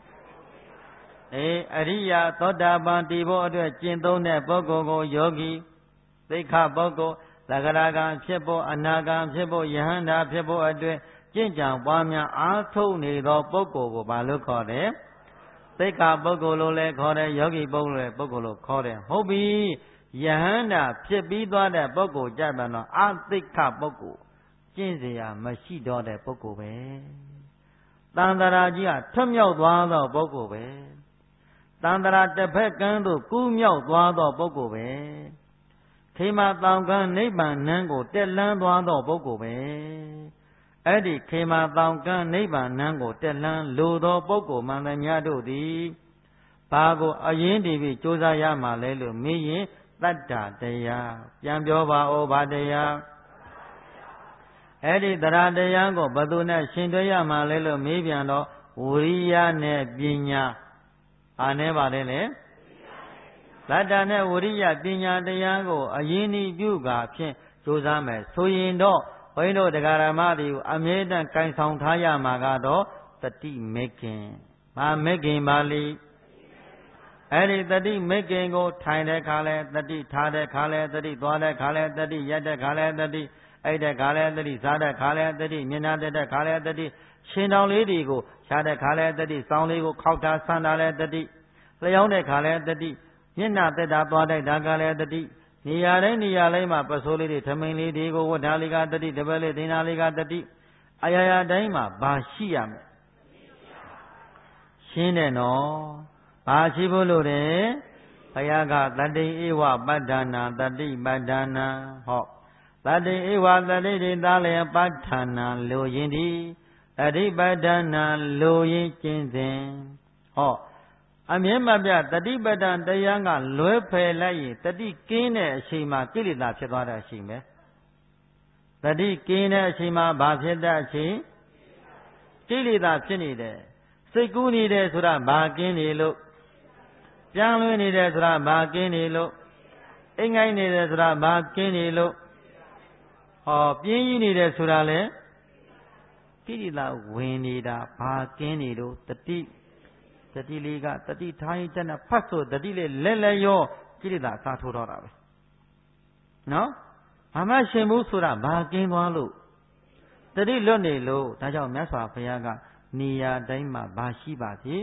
အရိယာသောတာပန်တည်ဖို့အတွက်ကျင့်သုံးတဲ့ပုဂ္ဂိုလ်ကိုယောဂီသိက္ခာပုဂ္ဂိုလ်သဂရကံဖြစ်ဖို့အနာကံဖြစ်ဖို့ယဟန္တာဖြစ်ဖို့အတွက်ကျင့်ကြံပွားများအားထုတ်နေသောပုဂ္ဂိုလ်ကိုဘာလို့ခေါ်တယ်သိက္ခာပုဂ္ဂိုလ်လို့လည်းခေါ်တယ်ယောဂီပုဂ္ဂိုလ်လို့ခေါ်တယ်ဟုတ်ပြီယဟန္တာဖြစ်ပြီးသွားတဲ့ပုဂ္ဂိုလ်ကြတယ်တော့အသိက္ခာပုဂ္ဂိုလ်ကျင့်เสียမရှိတော့တဲ့ပုဂ္ဂိုလ်ပဲတန်တရာကြီးကထွတ်မြောက်သွားသောပုဂ္ဂိုလ်ပဲတန်တရာတစ်ဖက်ကန်းသို့ကူးမြောက်သွားသောပုဂ္ဂိုလ်ပဲခေမာတောင်ကန်းနိဗ္ဗာန်နန်းကိုတက်လန်းသွားသောပုဂ္ဂိုလ်ပဲအဲ့ဒီခေမာတောင်ကန်းနိဗ္ဗာန်နန်းကိုတက်လန်းလိုသောပုဂ္ဂိုလ်မှန်သမျှတို့သည်ဘာကိုအရင်တည်ပြီးကြိုးစားရမှာလဲလို့မေးရင်တတ္တတရားပြန်ပြောပါဦးဘာတရားအဲ့ဒီတရားတရားကိုဘယ်သူနဲ့ရှင်တွဲရမှာလဲလို့မေးပြန်တော့ဝိရိယနဲ့ပညာအာနဲ့ပါလေလေတတ္တနဲ့ဝိရိယပညာတရားကိုအရင်ဤပြုကာဖြင့်ကြိုးစားမယ်ဆိုရင်တော့ဘုန်းကြီးတို့တရားဓမ္မတွေကိုအမြဲတမ်းကင်ဆောင်ထားရမှာကတော့တတိမေခင်ဘာမေခင်ပါလိအဲ့ဒီတတိမေခင်ကိုထိုင်တဲ့ခါလဲတတိထားတဲ့ခါလဲတတိသွားတဲ့ခါလဲတတိရက်တဲ့ခါလဲတတိအဲ့တဲ့ခါလဲတတိစားတဲ့ခါလဲတတိမျက်နှာတက်တဲ့ခါလဲတတိရှင်တောင်လေးတွေကိုရှားတဲ့ခါလဲတတိစောင်းလေးကိုခောက်တာဆန်းတာလဲတတိလျောင်းတဲ့ခါလဲတတိမျက်နှာတက်တာသွားတဲ့ဒါကလဲတတိနေရာတိုင်းနေရာတိုင်းမှာပစိုးလေးတွေထမင်းလေးတွေကိုဝတ်ထားလေးကတတိတပည့်လေးဒိနာလေးကတတိအရာရာတိုင်းမှာဘာရှိရမလဲရှင်းတယ်နော်ဘာရှိဖို့လို့တယ်ဘုရားကတတိဧဝပဋ္ဌာနာတတိပဋ္ဌာနာဟောတတိဧဝတတိတိသားလျပဋ္ဌာနာလိုရင်ဒီတတိပဋ္ဌာနာလိုရင်ကျင့်စဉ်ဟောအမြဲမပြတတိပဋ္ဌာန်တရားကလွဲဖယ်လိုက်ရင်တတိကင်းတဲ့အချိန်မှာကိလေသာဖြစ်သွားတဲ့အချိန်ပဲတတိကင်းတဲ့အချိန်မှာဘာဖြစ်တဲ့အချိန်ကိလေသာဖြစ်နေတယ်စိတ်ကူးနေတယ်ဆိုတာဘာကင်းနေလို့ပြန်လွင်နေတယ်ဆိုတာဘာကင်းနေလို့အိမ်ငိုင်းနေတယ်ဆိုတာဘာကင်းနေလို့ဟောပြင်းကြီးနေတယ်ဆိုတာလေကိလေသာဝင်နေတာဘာကင်းနေလို့တတိလေးကတတိထားရင်တက်နဲ့ဖတ်ဆိုတတိလေးလဲရောကိလေသာအစားထိုးတော့တာပဲနော်ဘာမှရှင်ဘူးဆိုတာဘာကင်းသွားလို့တတိလွတ်နေလို့ဒါကြောင့်မြတ်စွာဘုရားကနေရာတိုင်းမှာဘာရှိပါစေ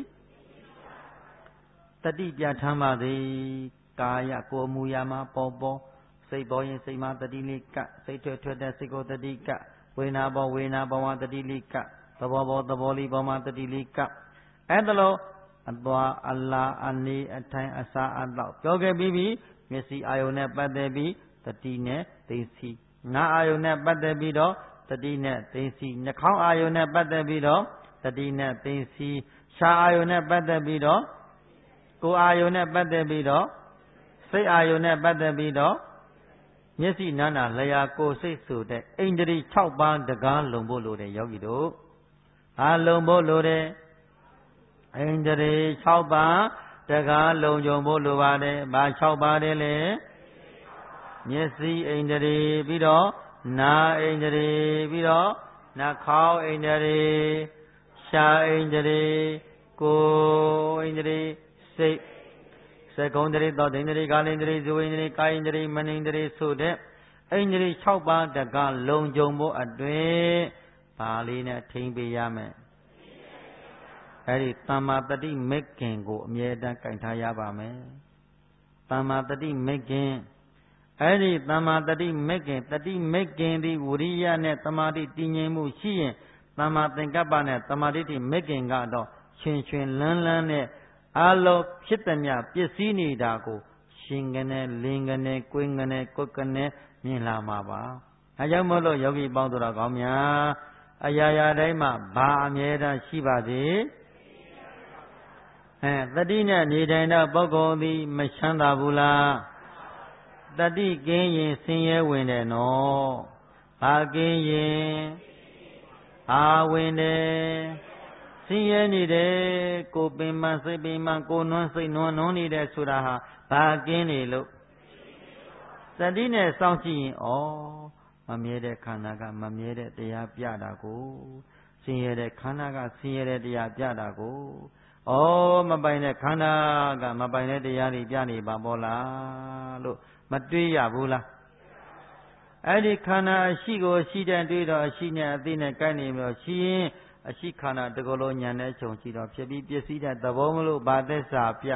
တတိပြဋ္ဌာန်းပါသည်ကာယကိုမူရာမှာပေါ်စိတ်ပေါ်ရင်စိတ်မှာတတိလေးကစိတ်ထွက်တဲ့စိတ်ကိုတတိကဝေနာပေါ်မှာတတိလေးကသဘောလေးပေါ်မှာတတိလေးကအဲ့ဒါလို့အသွားအလာအနေအထိုင်အစားအသောက်ပြောခဲ့ပြီးပြီမျက်စိအာယုန်နဲ့ပတ်သက်ပြီးတတိနဲ့သိသိနားအာယုန်နဲ့ပတ်သက်ပြီးတော့တတိနဲ့သိသိနှာခေါင်းအာယုန်နဲ့ပတ်သက်ပြီးတော့တတိနဲ့သိသိရှားအာယုန်နဲ့ပတ်သက်ပြီးတော့ကိုယ်အာယုန်နဲ့ပတ်သက်ပြီးတော့စိတ်အာယုန်နဲ့ပတ်သက်ပြီးတော့မျက်စိနားနာလျာကိုယ်စိတ်ဆိုတဲ့အိန္ဒြေ6ပါးတကားလုံဖို့လိုတယ်ယောဂီတို့လုံဖို့လိုတယ်အိန္ဒြေ6ပါးတကားလုံခြုံဖို့လိုပါတယ်ဘာ6ပါးတည်းလဲမျက်စိအိန္ဒြေပြီးတော့နားအိန္ဒြေပြီးတော့နှာခေါင်းအိန္ဒြေရှားအိန္ဒြေကိုယ်အိန္ဒြေစိတ်စကုံတရေသောဒိန္ဒြေကာလိန္ဒြေဇဝိန္ဒြေကာယိန္ဒြေမနိန္ဒြေဆိုတဲ့အိန္ဒြေ6ပါးတကားလုံခြုံဖို့အတွက်ဘာလေးနဲ့ထိမ့်ပေးရမယ်အဲဒီသမ္မာတတိမေခင်ကိုအမြဲတမ်းကင်ထားရပါမယ်သမ္မာတတိမေခင်အဲဒီသမ္မာတတိမေခင်တတိမေခင်သည်ဝိရိယနဲ့သမာဓိတည်ငြိမ်မှုရှိရင်သမ္မာသင်္ကပ္ပနဲ့သမာဓိတိမေခင်ကတော့ရှင်လန်းလန်းနဲ့အလုံးဖြစ်သည်မြပစ္စည်းနေတာကိုရှင်ကနေလင်းကနေကိုယ်ကနေကိုယ်ကနေမြင်လာမှာပါအဲကြောင့်မို့လို့ယောဂီပေါင်းတော်ကောင်းများအရာရာတိုင်းမှာဘာအမြဲတမ်းရှိပါသေးသတိနဲ့နေတိုင်းတော့ပုဂ္ဂိုလ်သည်မချမ်းသာဘူးလားတတိကင်းရင်ဆင်းရဲဝင်တယ်နော်ဘာကင်းရင်အာဝင်တယ်ဆင်းရဲနေတယ်ကိုပင်မစိတ်ပင်မကိုနွမ်းစိတ်နွမ်းနေတဲ့ဆိုတာဟာဘာကင်းနေလို့တတိနဲ့စောင့်ကြည့်ရင်မမြဲတဲ့ခန္ဓာကမမြဲတဲ့တရားပြတာကိုဆင်းရဲတဲ့ခန္ဓာကဆင်းရဲတဲ့တရားပြတာကိုမပိုင်တဲ့ခန္ဓာကမပိုင်တဲ့တရားတွေပြနေပါဘောလားလို့မတွေးရဘူးလားအဲ့ဒီခန္ဓာအရှိကိုရှိတဲ့တွေးတော့အရှိနဲ့အသိနဲ့ကိုက်နေပြီးတော့ရှိရင်အရှိခန္ဓာတကယ်လို့ညာနဲ့ခြုံရှိတော့ဖြစ်ပြီးပစ္စည်းတဲ့သဘောမလို့ဘာသစ္စာပြ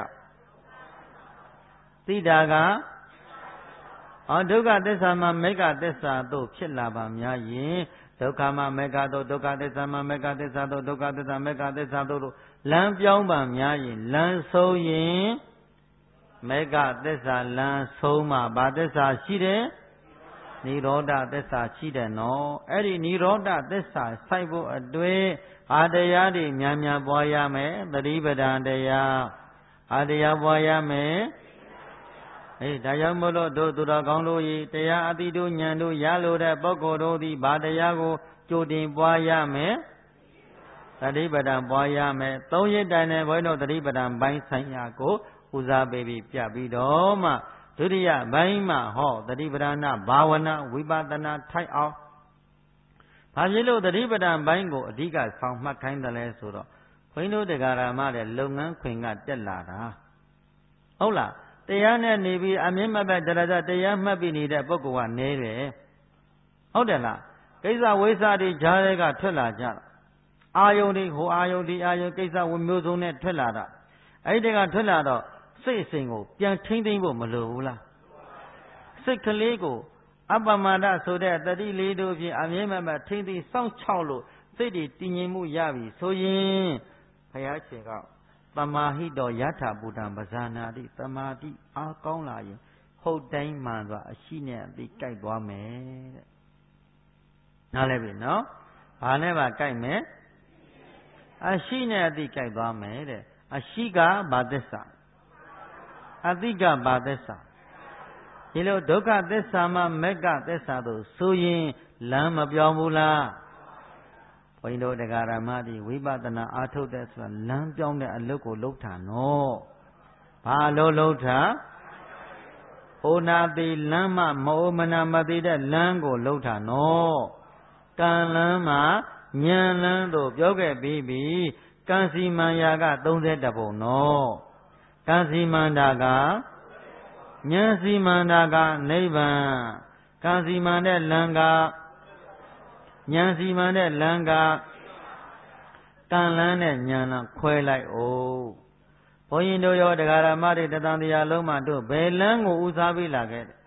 သိတာကဒုက္ခသစ္စာမှာမေဃသစ္စာတို့ဖြစ်လာပါများရင်ဒုက္ခမှာမေဃတို့ဒုက္ခသစ္စာမှာမေဃသစ္စာတို့ဒုက္ခသစ္စာမေဃသစ္စာတို့လမ်းပြောင်းပါများရင်လမ်းဆုံးရင်မေဃသစ္စာလမ်းဆုံးမှာဘာသစ္စာရှိတယ်နိရောဓသစ္စာရှိတယ်နော်အဲ့ဒီနိရောဓသစ္စာစိုက်ဖို့အတွက်အာတရားတွေများများပွားရမယ်သတိပဋ္ဌာန်တရားအာတရားပွားရမယ်ဒါကြောင့်မို့လို့တို့သူတော်ကောင်းတို့ဤတရားအတိတို့ဉာဏ်တို့ရလိုတဲ့ပုဂ္ဂိုလ်တို့သည်ဘာတရားကိုကြိုတင်ပွားရမယ်သတိပဋ္ဌာန်ပွားရမယ်သုံးရစ်တိုင်နဲ့ဘုန်းတော်သတိပဋ္ဌာန်ပိုင်းဆိုင်ရာကိုဦးစားပေးပြီးပြပြီးတော့မှဒုတိယပိုင်းမှာသတိပဋ္ဌာန်ဘာဝနာဝိပဿနာထိုက်အောင်ဘာဖြစ်လို့သတိပဋ္ဌာန်ပိုင်းကိုအဓိကဆောင်မှတ်ခိုင်းတယ်လဲဆိုတော့ဘုန်းတော်တရားဓမ္မတဲ့လုပ်ငန်းခွင်ကတက်လာတာဟုတ်လားတရားနဲ့နေပြီးအမြင့်မဘက်တရားမှတ်ပြီးနေတဲ့ပုဂ္ဂိုလ်ကနေတယ်ဟုတ်တယ်လားကိစ္စဝိသတွေဈာတွေကထွက်လာကြတာအာယုန်တွေဟိုအာယုန်ဒီအာယုန်ကိစ္စဝမျိုးစုံနဲ့ထွက်လာတာအဲ့ဒီကထွက်လာတော့စိတ်အစဉ်ကိုပြန်ထိမ့်သိမ့်ဖို့မလိုဘူးလားစိတ်ကလေးကိုအပ္ပမဒဆိုတဲ့တတိလေးတို့ဖြင့်အမြင့်မဘက်ထိမ့်သိမ့်စောင့်ချောက်လို့စိတ်တွေတည်ငြိမ်မှုရပြီဆိုရင်ဘုရားရှင်ကသမာဟိတောယထာဘုဒ္ဓံပဇာနာတိသမာဓိအားကောင်းလာရင်ဟုတ်တိုင်းမှန်စွာအရှိနဲ့အသိကြိုက်သွားမယ်တဲ့နားလဲပြီနော်ဘာနဲ့ပါကြိုက်မယ်အရှိနဲ့အသိကြိုက်သွားမယ်တဲ့အရှိကဘာသစ္စာအသိကဘာသစ္စာဒီလိုဒုက္ခသစ္စာမှာမေဃသစ္စာတို့ဆိုရင်လမ်းမပြောင်းဘူးလားဘုန်းကြီးတို့တရားဓမ္မတွေဝိပဿနာအားထုတ်တဲ့ဆိုတာလမ်းပြောင်းတဲ့အလုပ်ကိုလုပ်တာနော်ဘာလို့လုပ်တာဩနာတိလမ်းမမအိုမနာမသိတဲ့လမ်းကိုလုပ်တာနော်ကံလမ်းမှာဉာဏ်လမ်းတို့ပြောခဲ့ပြီးပြီကံစီမံရာက31ပုံနော်ကံစီမံတာကဉာဏ်စီမံတာကနိဗ္ဗာန်ကံစီမံတဲ့လမ်းကဉာဏ်စီမံတဲ့လမ်းကကံလမ်းနဲ့ဉာဏ်လမ်းခွဲလိုက်အောင်ဘုန်းကြီးတို့ရောတရားဓမ္မတွေတသံတရားလုံးမှတို့ဘယ်လမ်းကိုဦးစားပေးလာခဲ့တယ်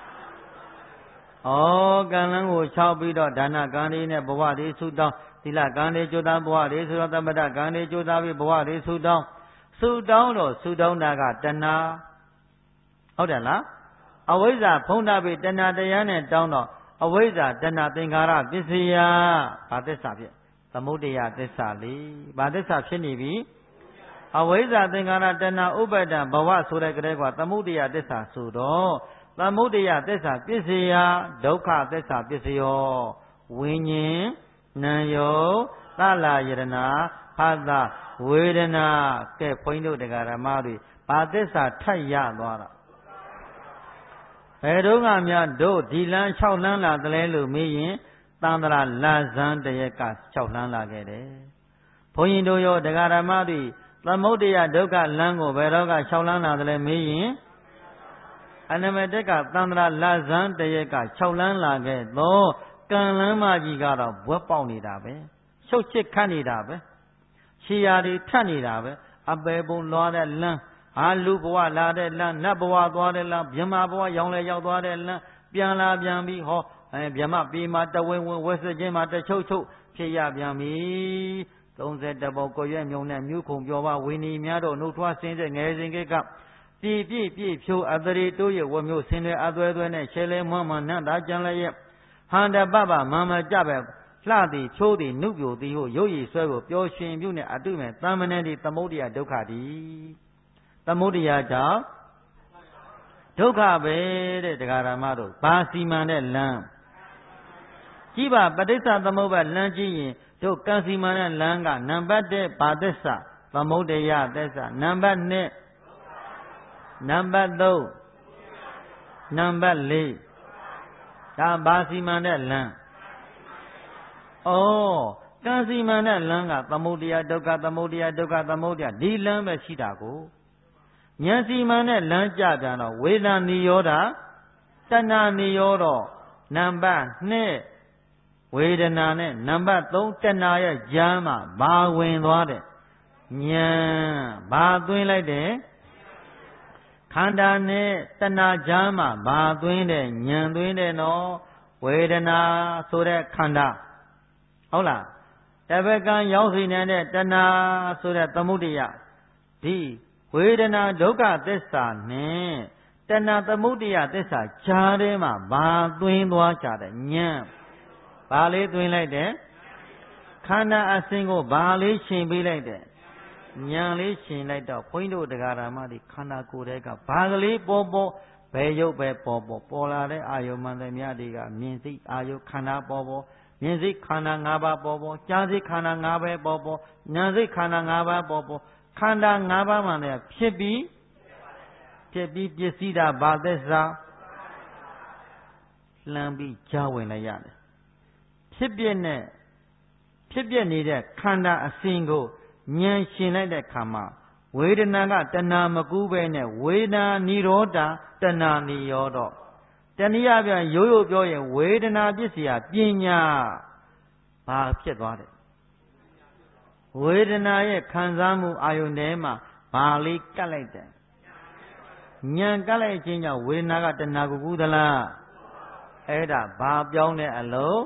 ကံလမ်းကို၆ပြီးတော့ဒါနကံတွေနဲ့ဘဝတွေဆုတောင်းသီလကံတွေကြိုးစားဘဝတွေဆိုတော့သမထကံတွေကြိုးစားပြီးဘဝတွေဆုတောင်းတော့ဆုတောင်းတာကတဏှာဟုတ်တယ်လားအဝိဇ္ဇာဖုံးတာပြီးတဏှာတရားနဲ့တောင်းတော့အဝိဇ္ဇာတဏှာသင်္ခါရပစ္စယဘာသစ္စာဖြစ်သမုဒယသစ္စာလေဘာသစ္စာဖြစ်နေပြီအဝိဇ္ဇာသင်္ခါရတဏှာဥပါဒံဘဝဆိုတဲ့ကလေးကသမုဒယသစ္စာဆိုတော့သမုဒယသစ္စာပစ္စယဒုက္ခသစ္စာပစ္စယောဝိညာဉ်နာယောသလယရဏဖသဝေဒနာကဲဘုန်းကြီးတို့တရားဓမ္မတွေဘာသစ္စာထပ်ရသွားတာဘယ်တော့မှများတို့ဒီလမ်း6လမ်းလာတလဲလို့မေးရင်သံဃာလာဇန်တရက်က6လမ်းလာခဲ့တယ်ဘုန်းကြီးတို့ရောတရားဓမ္မတွေသမုဒယဒုက္ခလမ်းကိုဘယ်တော့က6လမ်းလာတလဲမေးရင်အနမတက်ကသံဃာလာဇန်တရက်က6လမ်းလာခဲ့တော့ကံလမ်းမကြီးကတော့ဘွက်ပေါက်နေတာပဲရှုပ်ချစ်ခတ်နေတာပဲခြေရာတွေထပ်နေတာပဲအပယ်ပုံလွားတဲ့လမ်းအာလူဘဝလာတဲ့လမ်းနတ်ဘဝသွားတဲ့လမ်းမြမဘဝရောင်းလဲရောက်သွားတဲ့လမ်းပြန်လာပြန်ပြီးဟောမြမပြေမှာတဝင်းဝင်းဝက်စချင်းမှာတချုပ်ချုပ်ဖြစ်ရပြန်ပြီ30ဘောကိုရွက်မြုံနဲ့မြုခုံပြောပါဝင်းနီများတို့နှုတ်ထွားစင်းတဲ့ငယ်စဉ်ကပြည့်ဖြိုးအတရီတိုးရဝမျိုးဆင်းတွေအသွဲသွဲနဲ့ရှဲလဲမွမ်းမနတ်သားကြံလည်းရဲ့ဟန္တပပမမကြပဲလှသည်ချိုးသည်နုပြိုသည်ဟုရုပ်ရည်ဆွဲကိုပျော်ရွှင်ပြုနဲ့အတုမဲ့တမ္မနေတိသမုဒ္ဒရာဒုက္ခတိသမုဒ္ဒရာကြောင့်ဒုက္ခပဲတဲ့တရားဓမ္မတို့ဘာစီမံတဲ့လမ်းကြည့်ပါပဋိစ္စသမုပ္ပါလမ်းကြည့်ရင်တို့ကံစီမံတဲ့လမ်းကနံပါတ်1ဘာသစ္စာသမုဒ္ဒရာသစ္စာနံပါတ်2နံပါတ်3နံပါတ်4ဒါဘာစီမံတဲ့လမ်းဩကံစီမံတဲ့လမ်းကသမုဒ္ဒရာဒုက္ခသမုဒ္ဒရာဒုက္ခသမုဒ္ဒရာဒီလမ်းပဲရှိတာကိုဉာဏ်စီမံတဲ့လမ်းကြပြန်တော့ဝေဒနာနိရောဓတဏှာနိရောဓနံပါတ်2ဝေဒနာနဲ့နံပါတ်3တဏှာရဲ့ကြားမှာဘာဝင်သွားတဲ့ဉာဏ်ဘာသွင်းလိုက်တဲ့ခန္ဓာနဲ့တဏှာကြားမှာဘာသွင်းတဲ့ဉာဏ်သွင်းတဲ့နော်ဝေဒနာဆိုတဲ့ခန္ဓာဟုတ်လားတပကံရောက်စီနေတဲ့တဏှာဆိုတဲ့သမုဒ္ဒရာဒီဝေဒနာဒုက္ခသစ္စာနဲ့တဏှာသမုဒ္ဒရာသစ္စာဈာထဲမှာဘာသွင်းသွားကြတဲ့ဉာဏ်ဘာလေးသွင်းလိုက်တဲ့ခန္ဓာအစဉ်ကိုဘာလေးရှင်ပေးလိုက်တဲ့ဉာဏ်လေးရှင်လိုက်တော့ဘုန်းကြီးတို့တရားဓမ္မတွေခန္ဓာကိုယ်တွေကဘာကလေးပေါ်ဘယ်ရုပ်ပဲပေါ်လာတဲ့အာယုမှန်သမျှတွေကမြင်စိတ်အာယုခန္ဓာပေါ်မြင်စိတ်ခန္ဓာ၅ပါးပေါ်ကြားစိတ်ခန္ဓာ၅ပါးပေါ်ဉာဏ်စိတ်ခန္ဓာ၅ပါးပေါ်ခန္ဓာ၅ပါးမှလည်းဖြစ်ပြီးပစ္စည်းတာဘာသစ္စာလှမ်းပြီးကြားဝင်လိုက်ရတယ်ဖြစ်ပြနေတဲ့ခန္ဓာအစဉ်ကိုဉာဏ်ရှင်လိုက်တဲ့ခါမှာဝေဒနာကတဏှာမကူးပဲနဲ့ဝေဒနာနိရောဓတဏှာနိရောဓတဏှာပြန်ရိုးပြောရင်ဝေဒနာပစ္စည်းပညာဘာဖြစ်သွားတယ်ဝေဒနာရဲ့ခံစားမှုအာယုန်ထဲမှာဘာလေးကတ်လိုက်တယ်ဉာဏ်ကတ်လိုက်ခြင်းကြောင့်ဝေဒနာကတဏှာကိုကူးသလားအဲ့ဒါဘာပြောင်းတဲ့အလုံး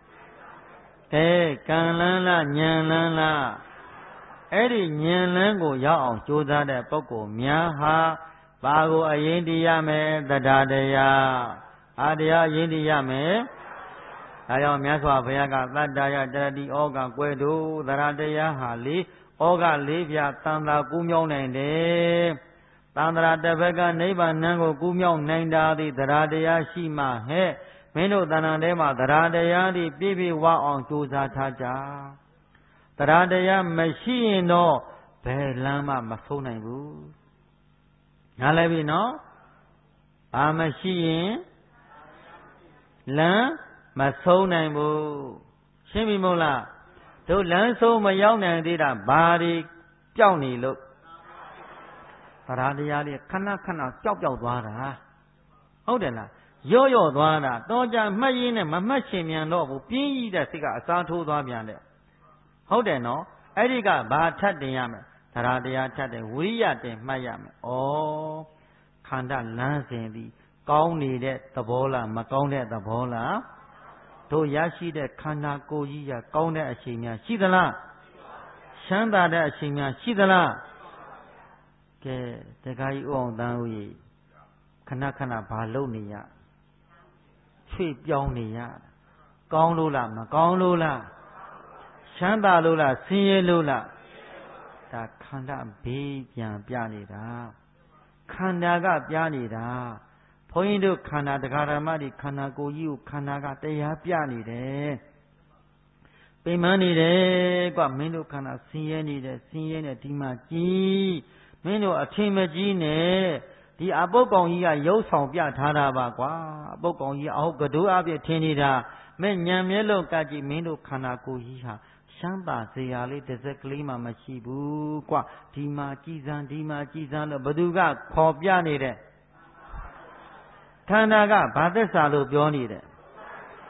ကံလန်းလားဉာဏ်လန်းလားအဲ့ဒီဉာဏ်လန်းကိုရောက်အောင်ကြိုးစားတဲ့ပုဂ္ဂိုလ်များဟာဘာကိုအရင်တည်ရမယ်တရားတရားအရင်တည်ရမယ်ဒါကြောင့်မြတ်စွာဘုရားကသတ္တယတရတိဩဃကွယ်တို့တရားတရားဟာလေဩဃလေးပြသံသာကူးမြောင်းနိုင်တယ်သံဃာတစ်ဘက်ကနိဗ္ဗာန်ကိုကူးမြောင်းနိုင်တာသည်တရားတရားရှိမှဟဲ့မင်းတို့တဏ္ဍာထဲမှာတရားတရားသည်ပြည့်ပြည့်ဝအောင်ကြိုးစားထားကြတရားတရားမရှိရင်တော့ဘယ်လမ်းမှမဆုံးနိုင်ဘူးနားလည်ပြီနော်ဘာမရှိရင်လမ်းမဆုံးနိုင်ဘူးရှင်းပြီမို့လားတို့လမ်းဆုံးမရောက်နိုင်သေးတာဘာတွေကြောက်နေလို့တရားတရားလေးခဏပျောက်သွားတာဟုတ်တယ်လားရော့သွားတာတော့ကြမှတ်ရင်းနဲ့မမှတ်ရှင်မြန်တော့ဘူးပြင်းကြီးတဲ့စိတ်ကအစားထိုးသွားပြန်တယ်ဟုတ်တယ်နော်အဲ့ဒီကဘာထပ်တင်ရမလဲတရားတရားထပ်တယ်ဝိရိယတင်မှတ်ရမယ်ဩခန္ဓာလမ်းစဉ်သည်ကောင်းနေတဲ့သဘောလားမကောင်းတဲ့သဘောလားတို့ရရှိတဲ့ခန္ဓာကိုယ်ကြီးကကောင်းတဲ့အချိန်များရှိသလားချမ်းသာတဲ့အချိန်များရှိသလားကဲတခါကြီးဦးအောင်တန်းဦးကြီးခဏဘာလုပ်နေရချွေပြောင်းနေရကောင်းလို့လားမကောင်းလို့လားချမ်းသာလို့လားဆင်းရဲလို့လားဒါခန္ဓာဘေးပြန်ပြနေတာခန္ဓာကပြနေတာဘုန်းကြီးတို့ခန္ဓာတရားဓမ္မတွေခန္ဓာကိုယ်ကြီးကိုခန္ဓာကတရားပြနေတယ်ပင်မနေတယ်ကွမင်းတို့ခန္ဓာဆင်းရဲနေတယ်ဆင်းရဲနေဒီမှာကြည်မင်းတို့အထင်မကြီးနဲ့ဒီအပုပ်ကောင်ကြီးကရုပ်ဆောင်ပြထားတာပါကွာအပုပ်ကောင်ကြီးအဟုတ်ကဒိုးအပြည့်ထင်နေတာမဲ့ညံမျက်လုံးကကြည့်မင်းတို့ခန္ဓာကိုယ်ကြီးဟာချမ်းသာစရာလေးတစ်စက်ကလေးမှမရှိဘူးကွဒီမှာကြည်စမ်းလို့ဘသူကခေါ်ပြနေတဲ့ခန္ဓာကဘာသစ္စာလို့ပြောနေတယ်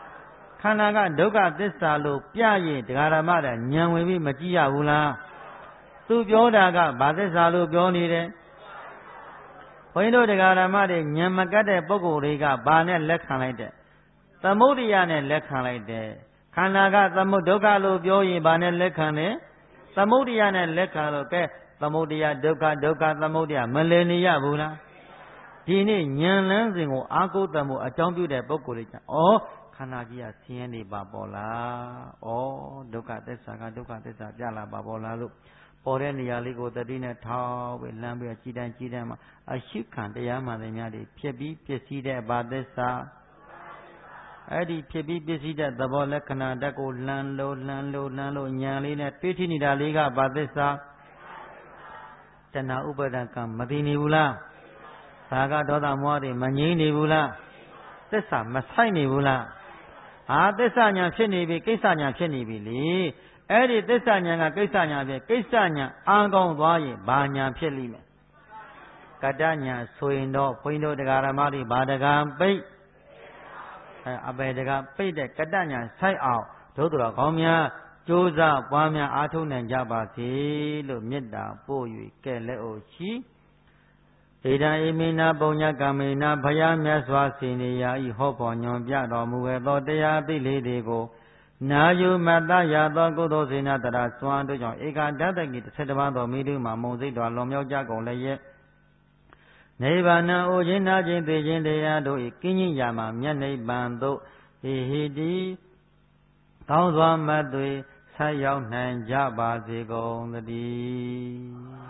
ခန္ဓာကဒုက္ခသစ္စာလို့ပြရင်ဒကာရမတဲ့ဉာဏ်ဝင်ပြီးမကြည့်ရဘူးလားသူပြောတာကဘာသစ္စာလို့ပြောနေတယ်ဘုန်းကြီးတို့တရားဓမ္မတွေဉာဏ်မကတ်တဲ့ပုဂ္ဂိုလ်တွေကဘာနဲ့လက်ခံလိုက်တဲ့သမုဒိယနဲ့လက်ခံလိုက်တယ်ခန္ဓာကသမုဒုက္ခလို့ပြောရင်ဘာနဲ့လက်ခံတယ်သမုဒိယနဲ့လက်ခံလို့ကဲသမုဒိယဒုက္ခဒုက္ခသမုဒိယမလည်နေရဘူးလားဒီနေ့ဉာဏ်လန်းစဉ်ကိုအာကိုတမှုအကြောင်းပြုတဲ့ပုဂ္ဂိုလ်တွေကခန္ဓာကြီးကဆင်းရဲနေပါပေါ်လားဒုက္ခသစ္စာကဒုက္ခသစ္စာပြလာပါပေါ်လားလို့ပေါ်တဲ့နေရာလေးကိုတတိနဲ့ထောက်ပြီးလမ်းပြီးကြည်တန်းမှာအရှိခံတရားမှန်တွေများတွေဖြစ်ပြီးပစ္စည်းတဲ့ဘာသစ္စာအဲ့ဒီဖြစ်ပြီးပစ္စည်းတဲ့သဘောလက္ခဏာဓာတ်ကိုလှမ်းလို့ဉာဏ်လေးနဲ့တွေးထိနေတာလေးကဘာသစ္စာတဏှာဥပါဒကံမသိနေဘူးလားဘာကဒေါသမောဟတွေမငြိမ်းနေဘူးလားသစ္စာမဆိုင်နေဘူးလားသစ္စာညာဖြစ်နေပြီကိစ္စညာဖြစ်နေပြီလေအဲ့ဒီသစ္စာညာကကိစ္စညာဖြစ်ကိစ္စညာအာကောင်းသွားရင်ဘာညာဖြစ်လိမ့်မယ်ကတ္တညာဆိုရင်တော့ဘုန်းကြီးတို့တရားဓမ္မတွေဘာတကံပိတ်အပေတကပိတ်တဲ့ကတ္တညာဆိုင်အောင်တို့တော်ကောင်းများကြိုးစားပွားများအားထုတ်နိုင်ကြပါစေလို့မေတ္တာပို့၍ကဲလက်အိုရှိဣဒံဣမိနာပုညကမေနာဘုရားမြတ်စွာစီနေရာဤဟောပေါ်ညွန်ပြတော်မူသောတရားသိလေးတွေကိုနာယုမတ္တရသောကုသိုလ်စေနာတရာစွမ်းတို့ကြောင့်ဧကဓာတကိ17ပါးသောမိတုမှာမုံစိတ်တော်လွန်မြောက်ကြကုန်လည်းရဲ့နိဗ္ဗာန်အိုခြင်းနာခြင်းသိခြင်းတရားတို့ဤကင်းခြင်းရာမှာမြတ်နိဗ္ဗာန်သို့ဟိတိကောင်းစွာမတ်သွေဆက်ရောက်နိုင်ကြပါစေကုန်သတည်း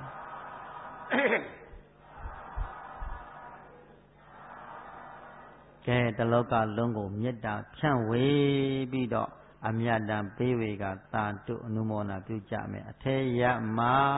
ကဲတလောကလုံးကိုမေတ္တာဖြန့်ဝေပြီးတော့အမြတ်တမ်းပေးဝေကတာတုအနုမောဒနာပြုကြမယ်အထေယမ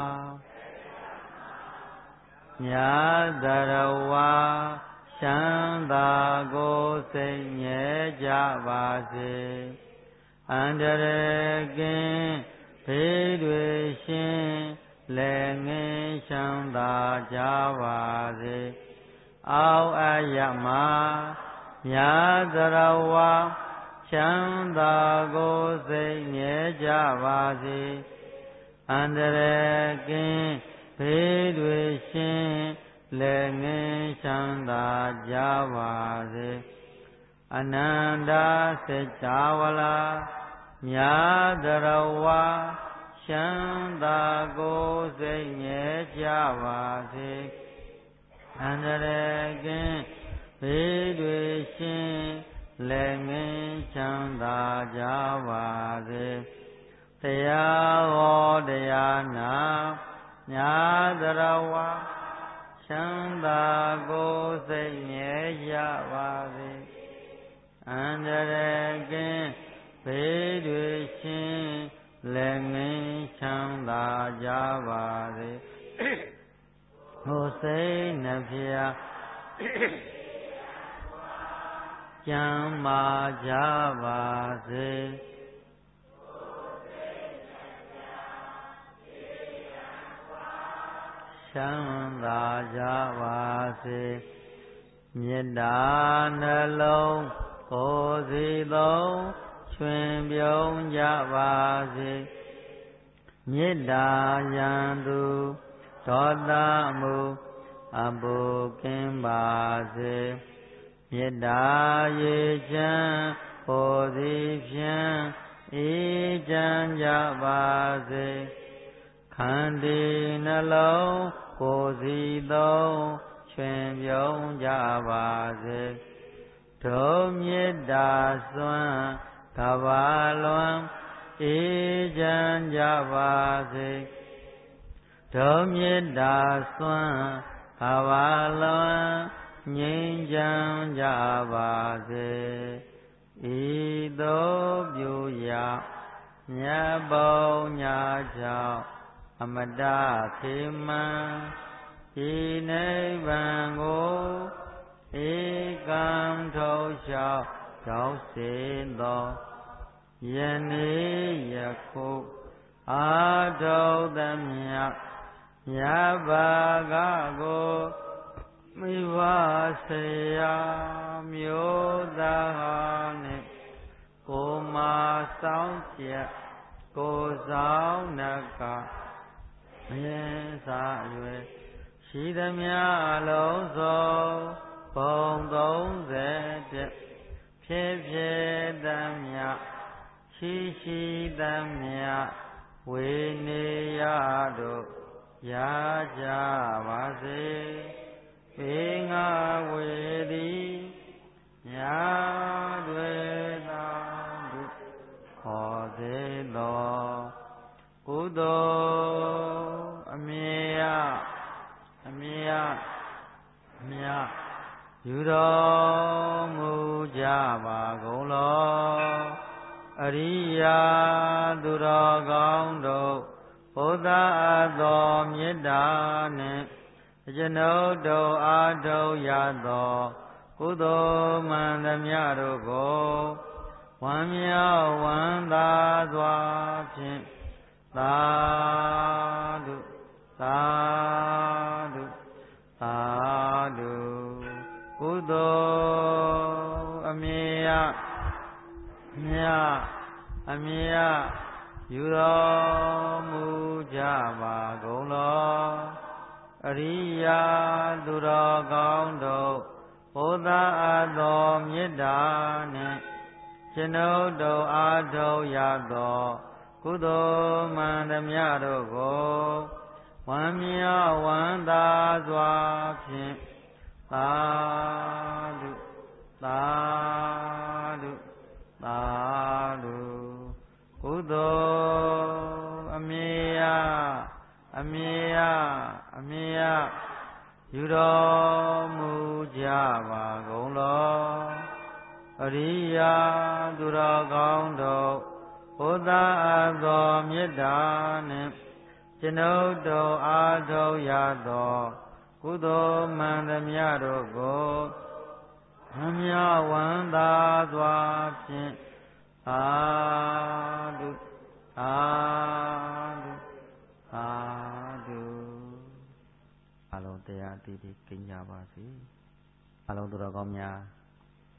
ညာတရဝါချမ်းသာကိုစိတ်ငြဲကြပါစေအန္တရာယ်ကင်းဘေးတွေရှင်လည်းငင်းချမ်းသာကြပါစေအောက်အယမညာတရဝါချမ်းသာကိုစိတ်ငြဲကြပါစေအန္တရာယ်ကင်းဘေးတွေရှင်လည်းငင်းချမ်းသာကြပါစေအနန္တစေတဝလာညာတရဝါချမ်းသာကိုစိတ်ငြဲကြပါစေအန္တရာယ်ကင်းဘေးတွေရှင်လည်းငင်းချမ်းသာကြပါစေတရားဟောတရားနာညာတရဝါချမ်းသာကိုစိတ်ငြဲကြပါစေအန္တရာယ်ကင်းဘေးတွေရှင်လည်းငင်းချမ်းသာကြပါစေဟိုစိတ်နှဖျားကျမ်းမာကြပါစေချမ်းသာကြပါစေမေတ္တာနှလုံးကိုယ်စီသုံးချွင်ပြုံးကြပါစေမေတ္တာယံသူဒေါသမှုအပူကင်းပါစေမေတ္တာရေချမ်းကိုယ်စီဖြင့်အေးချမ်းကြပါစေခန္တီနှလုံးကိုယ်စီသုံးချွင်ပြုံးကြပါစေဒုမေတ္တာစွမ်းကဘာလွန်အေးချမ်းကြပါစေဒုမေတ္တာစွမ်းကဘာလွန်ငြိမ်းချမ်းကြပါစေဤသို့ပြုရာမြတ်ဘုံညာကြောင့်အမတခေမံဤနိဗ္ဗာန်ကိုဧကံထုတ်လျှောက်ရောက်စေသောယနေ့ယခုအာထုတ်သမျှမြတ်ဘာကကိုမိဘဆရာမျိုးသားနှင့်ကိုမာဆောင်ချက်ကိုဆောင်နကမရင်စာရွယ်ရှိသမျှအလုံးစုံဘုံ30ဖြစ်ဖြစ်သမျှရှိသမျှဝေနေရတို့ရကြပါစေပေငါဝေသည်ညာတွေသာတို့ခေါ်စေသောကုသိုလ်အမြတ်ယူတော်မူကြပါကုန်လောအရိယာသူတော်ကောင်းတို့ဘုရားသောမေတ္တာနှင့်ကျွန်ုပ်တို့အားထုတ်ရသောကုသိုလ်မှန်သမျှတို့ကိုဝမ်းမြောက်ဝမ်းသာစွာဖြင့်သာဓုသာဓုသာဓုကုသိုလ်အမြတ်ယူတော်မူကြပါကုန်လောအရိယာသူတော်ကောင်းတို့ဘုရားသောမေတ္တာနှင့်ကျွန်ုပ်တို့အားထုတ်ရသောကုသိုလ်မှန်သမျှတို့ကိုဝမ်းမြောက်ဝမ်းသာစွာဖြင့်သာဓုသာဓုသာဓုကုသိုလ်အမြတ်ယူတော်မူကြပါကုန်လောအရိယာသူတော်ကောင်းတို့ဘုရားသောမေတ္တာနှင့်ကျွန်ုပ်တို့အားထုတ်ရသောကုသိုလ်မှန်သမျှတို့ကိုဝမ်းမြောက်ဝမ်းသာစွာဖြင့်သာဓုသာဓုသာဓုအလုံးတရားတည်တည်ကျင့်ကြပါစေအလုံးသူတော်ကောင်းများ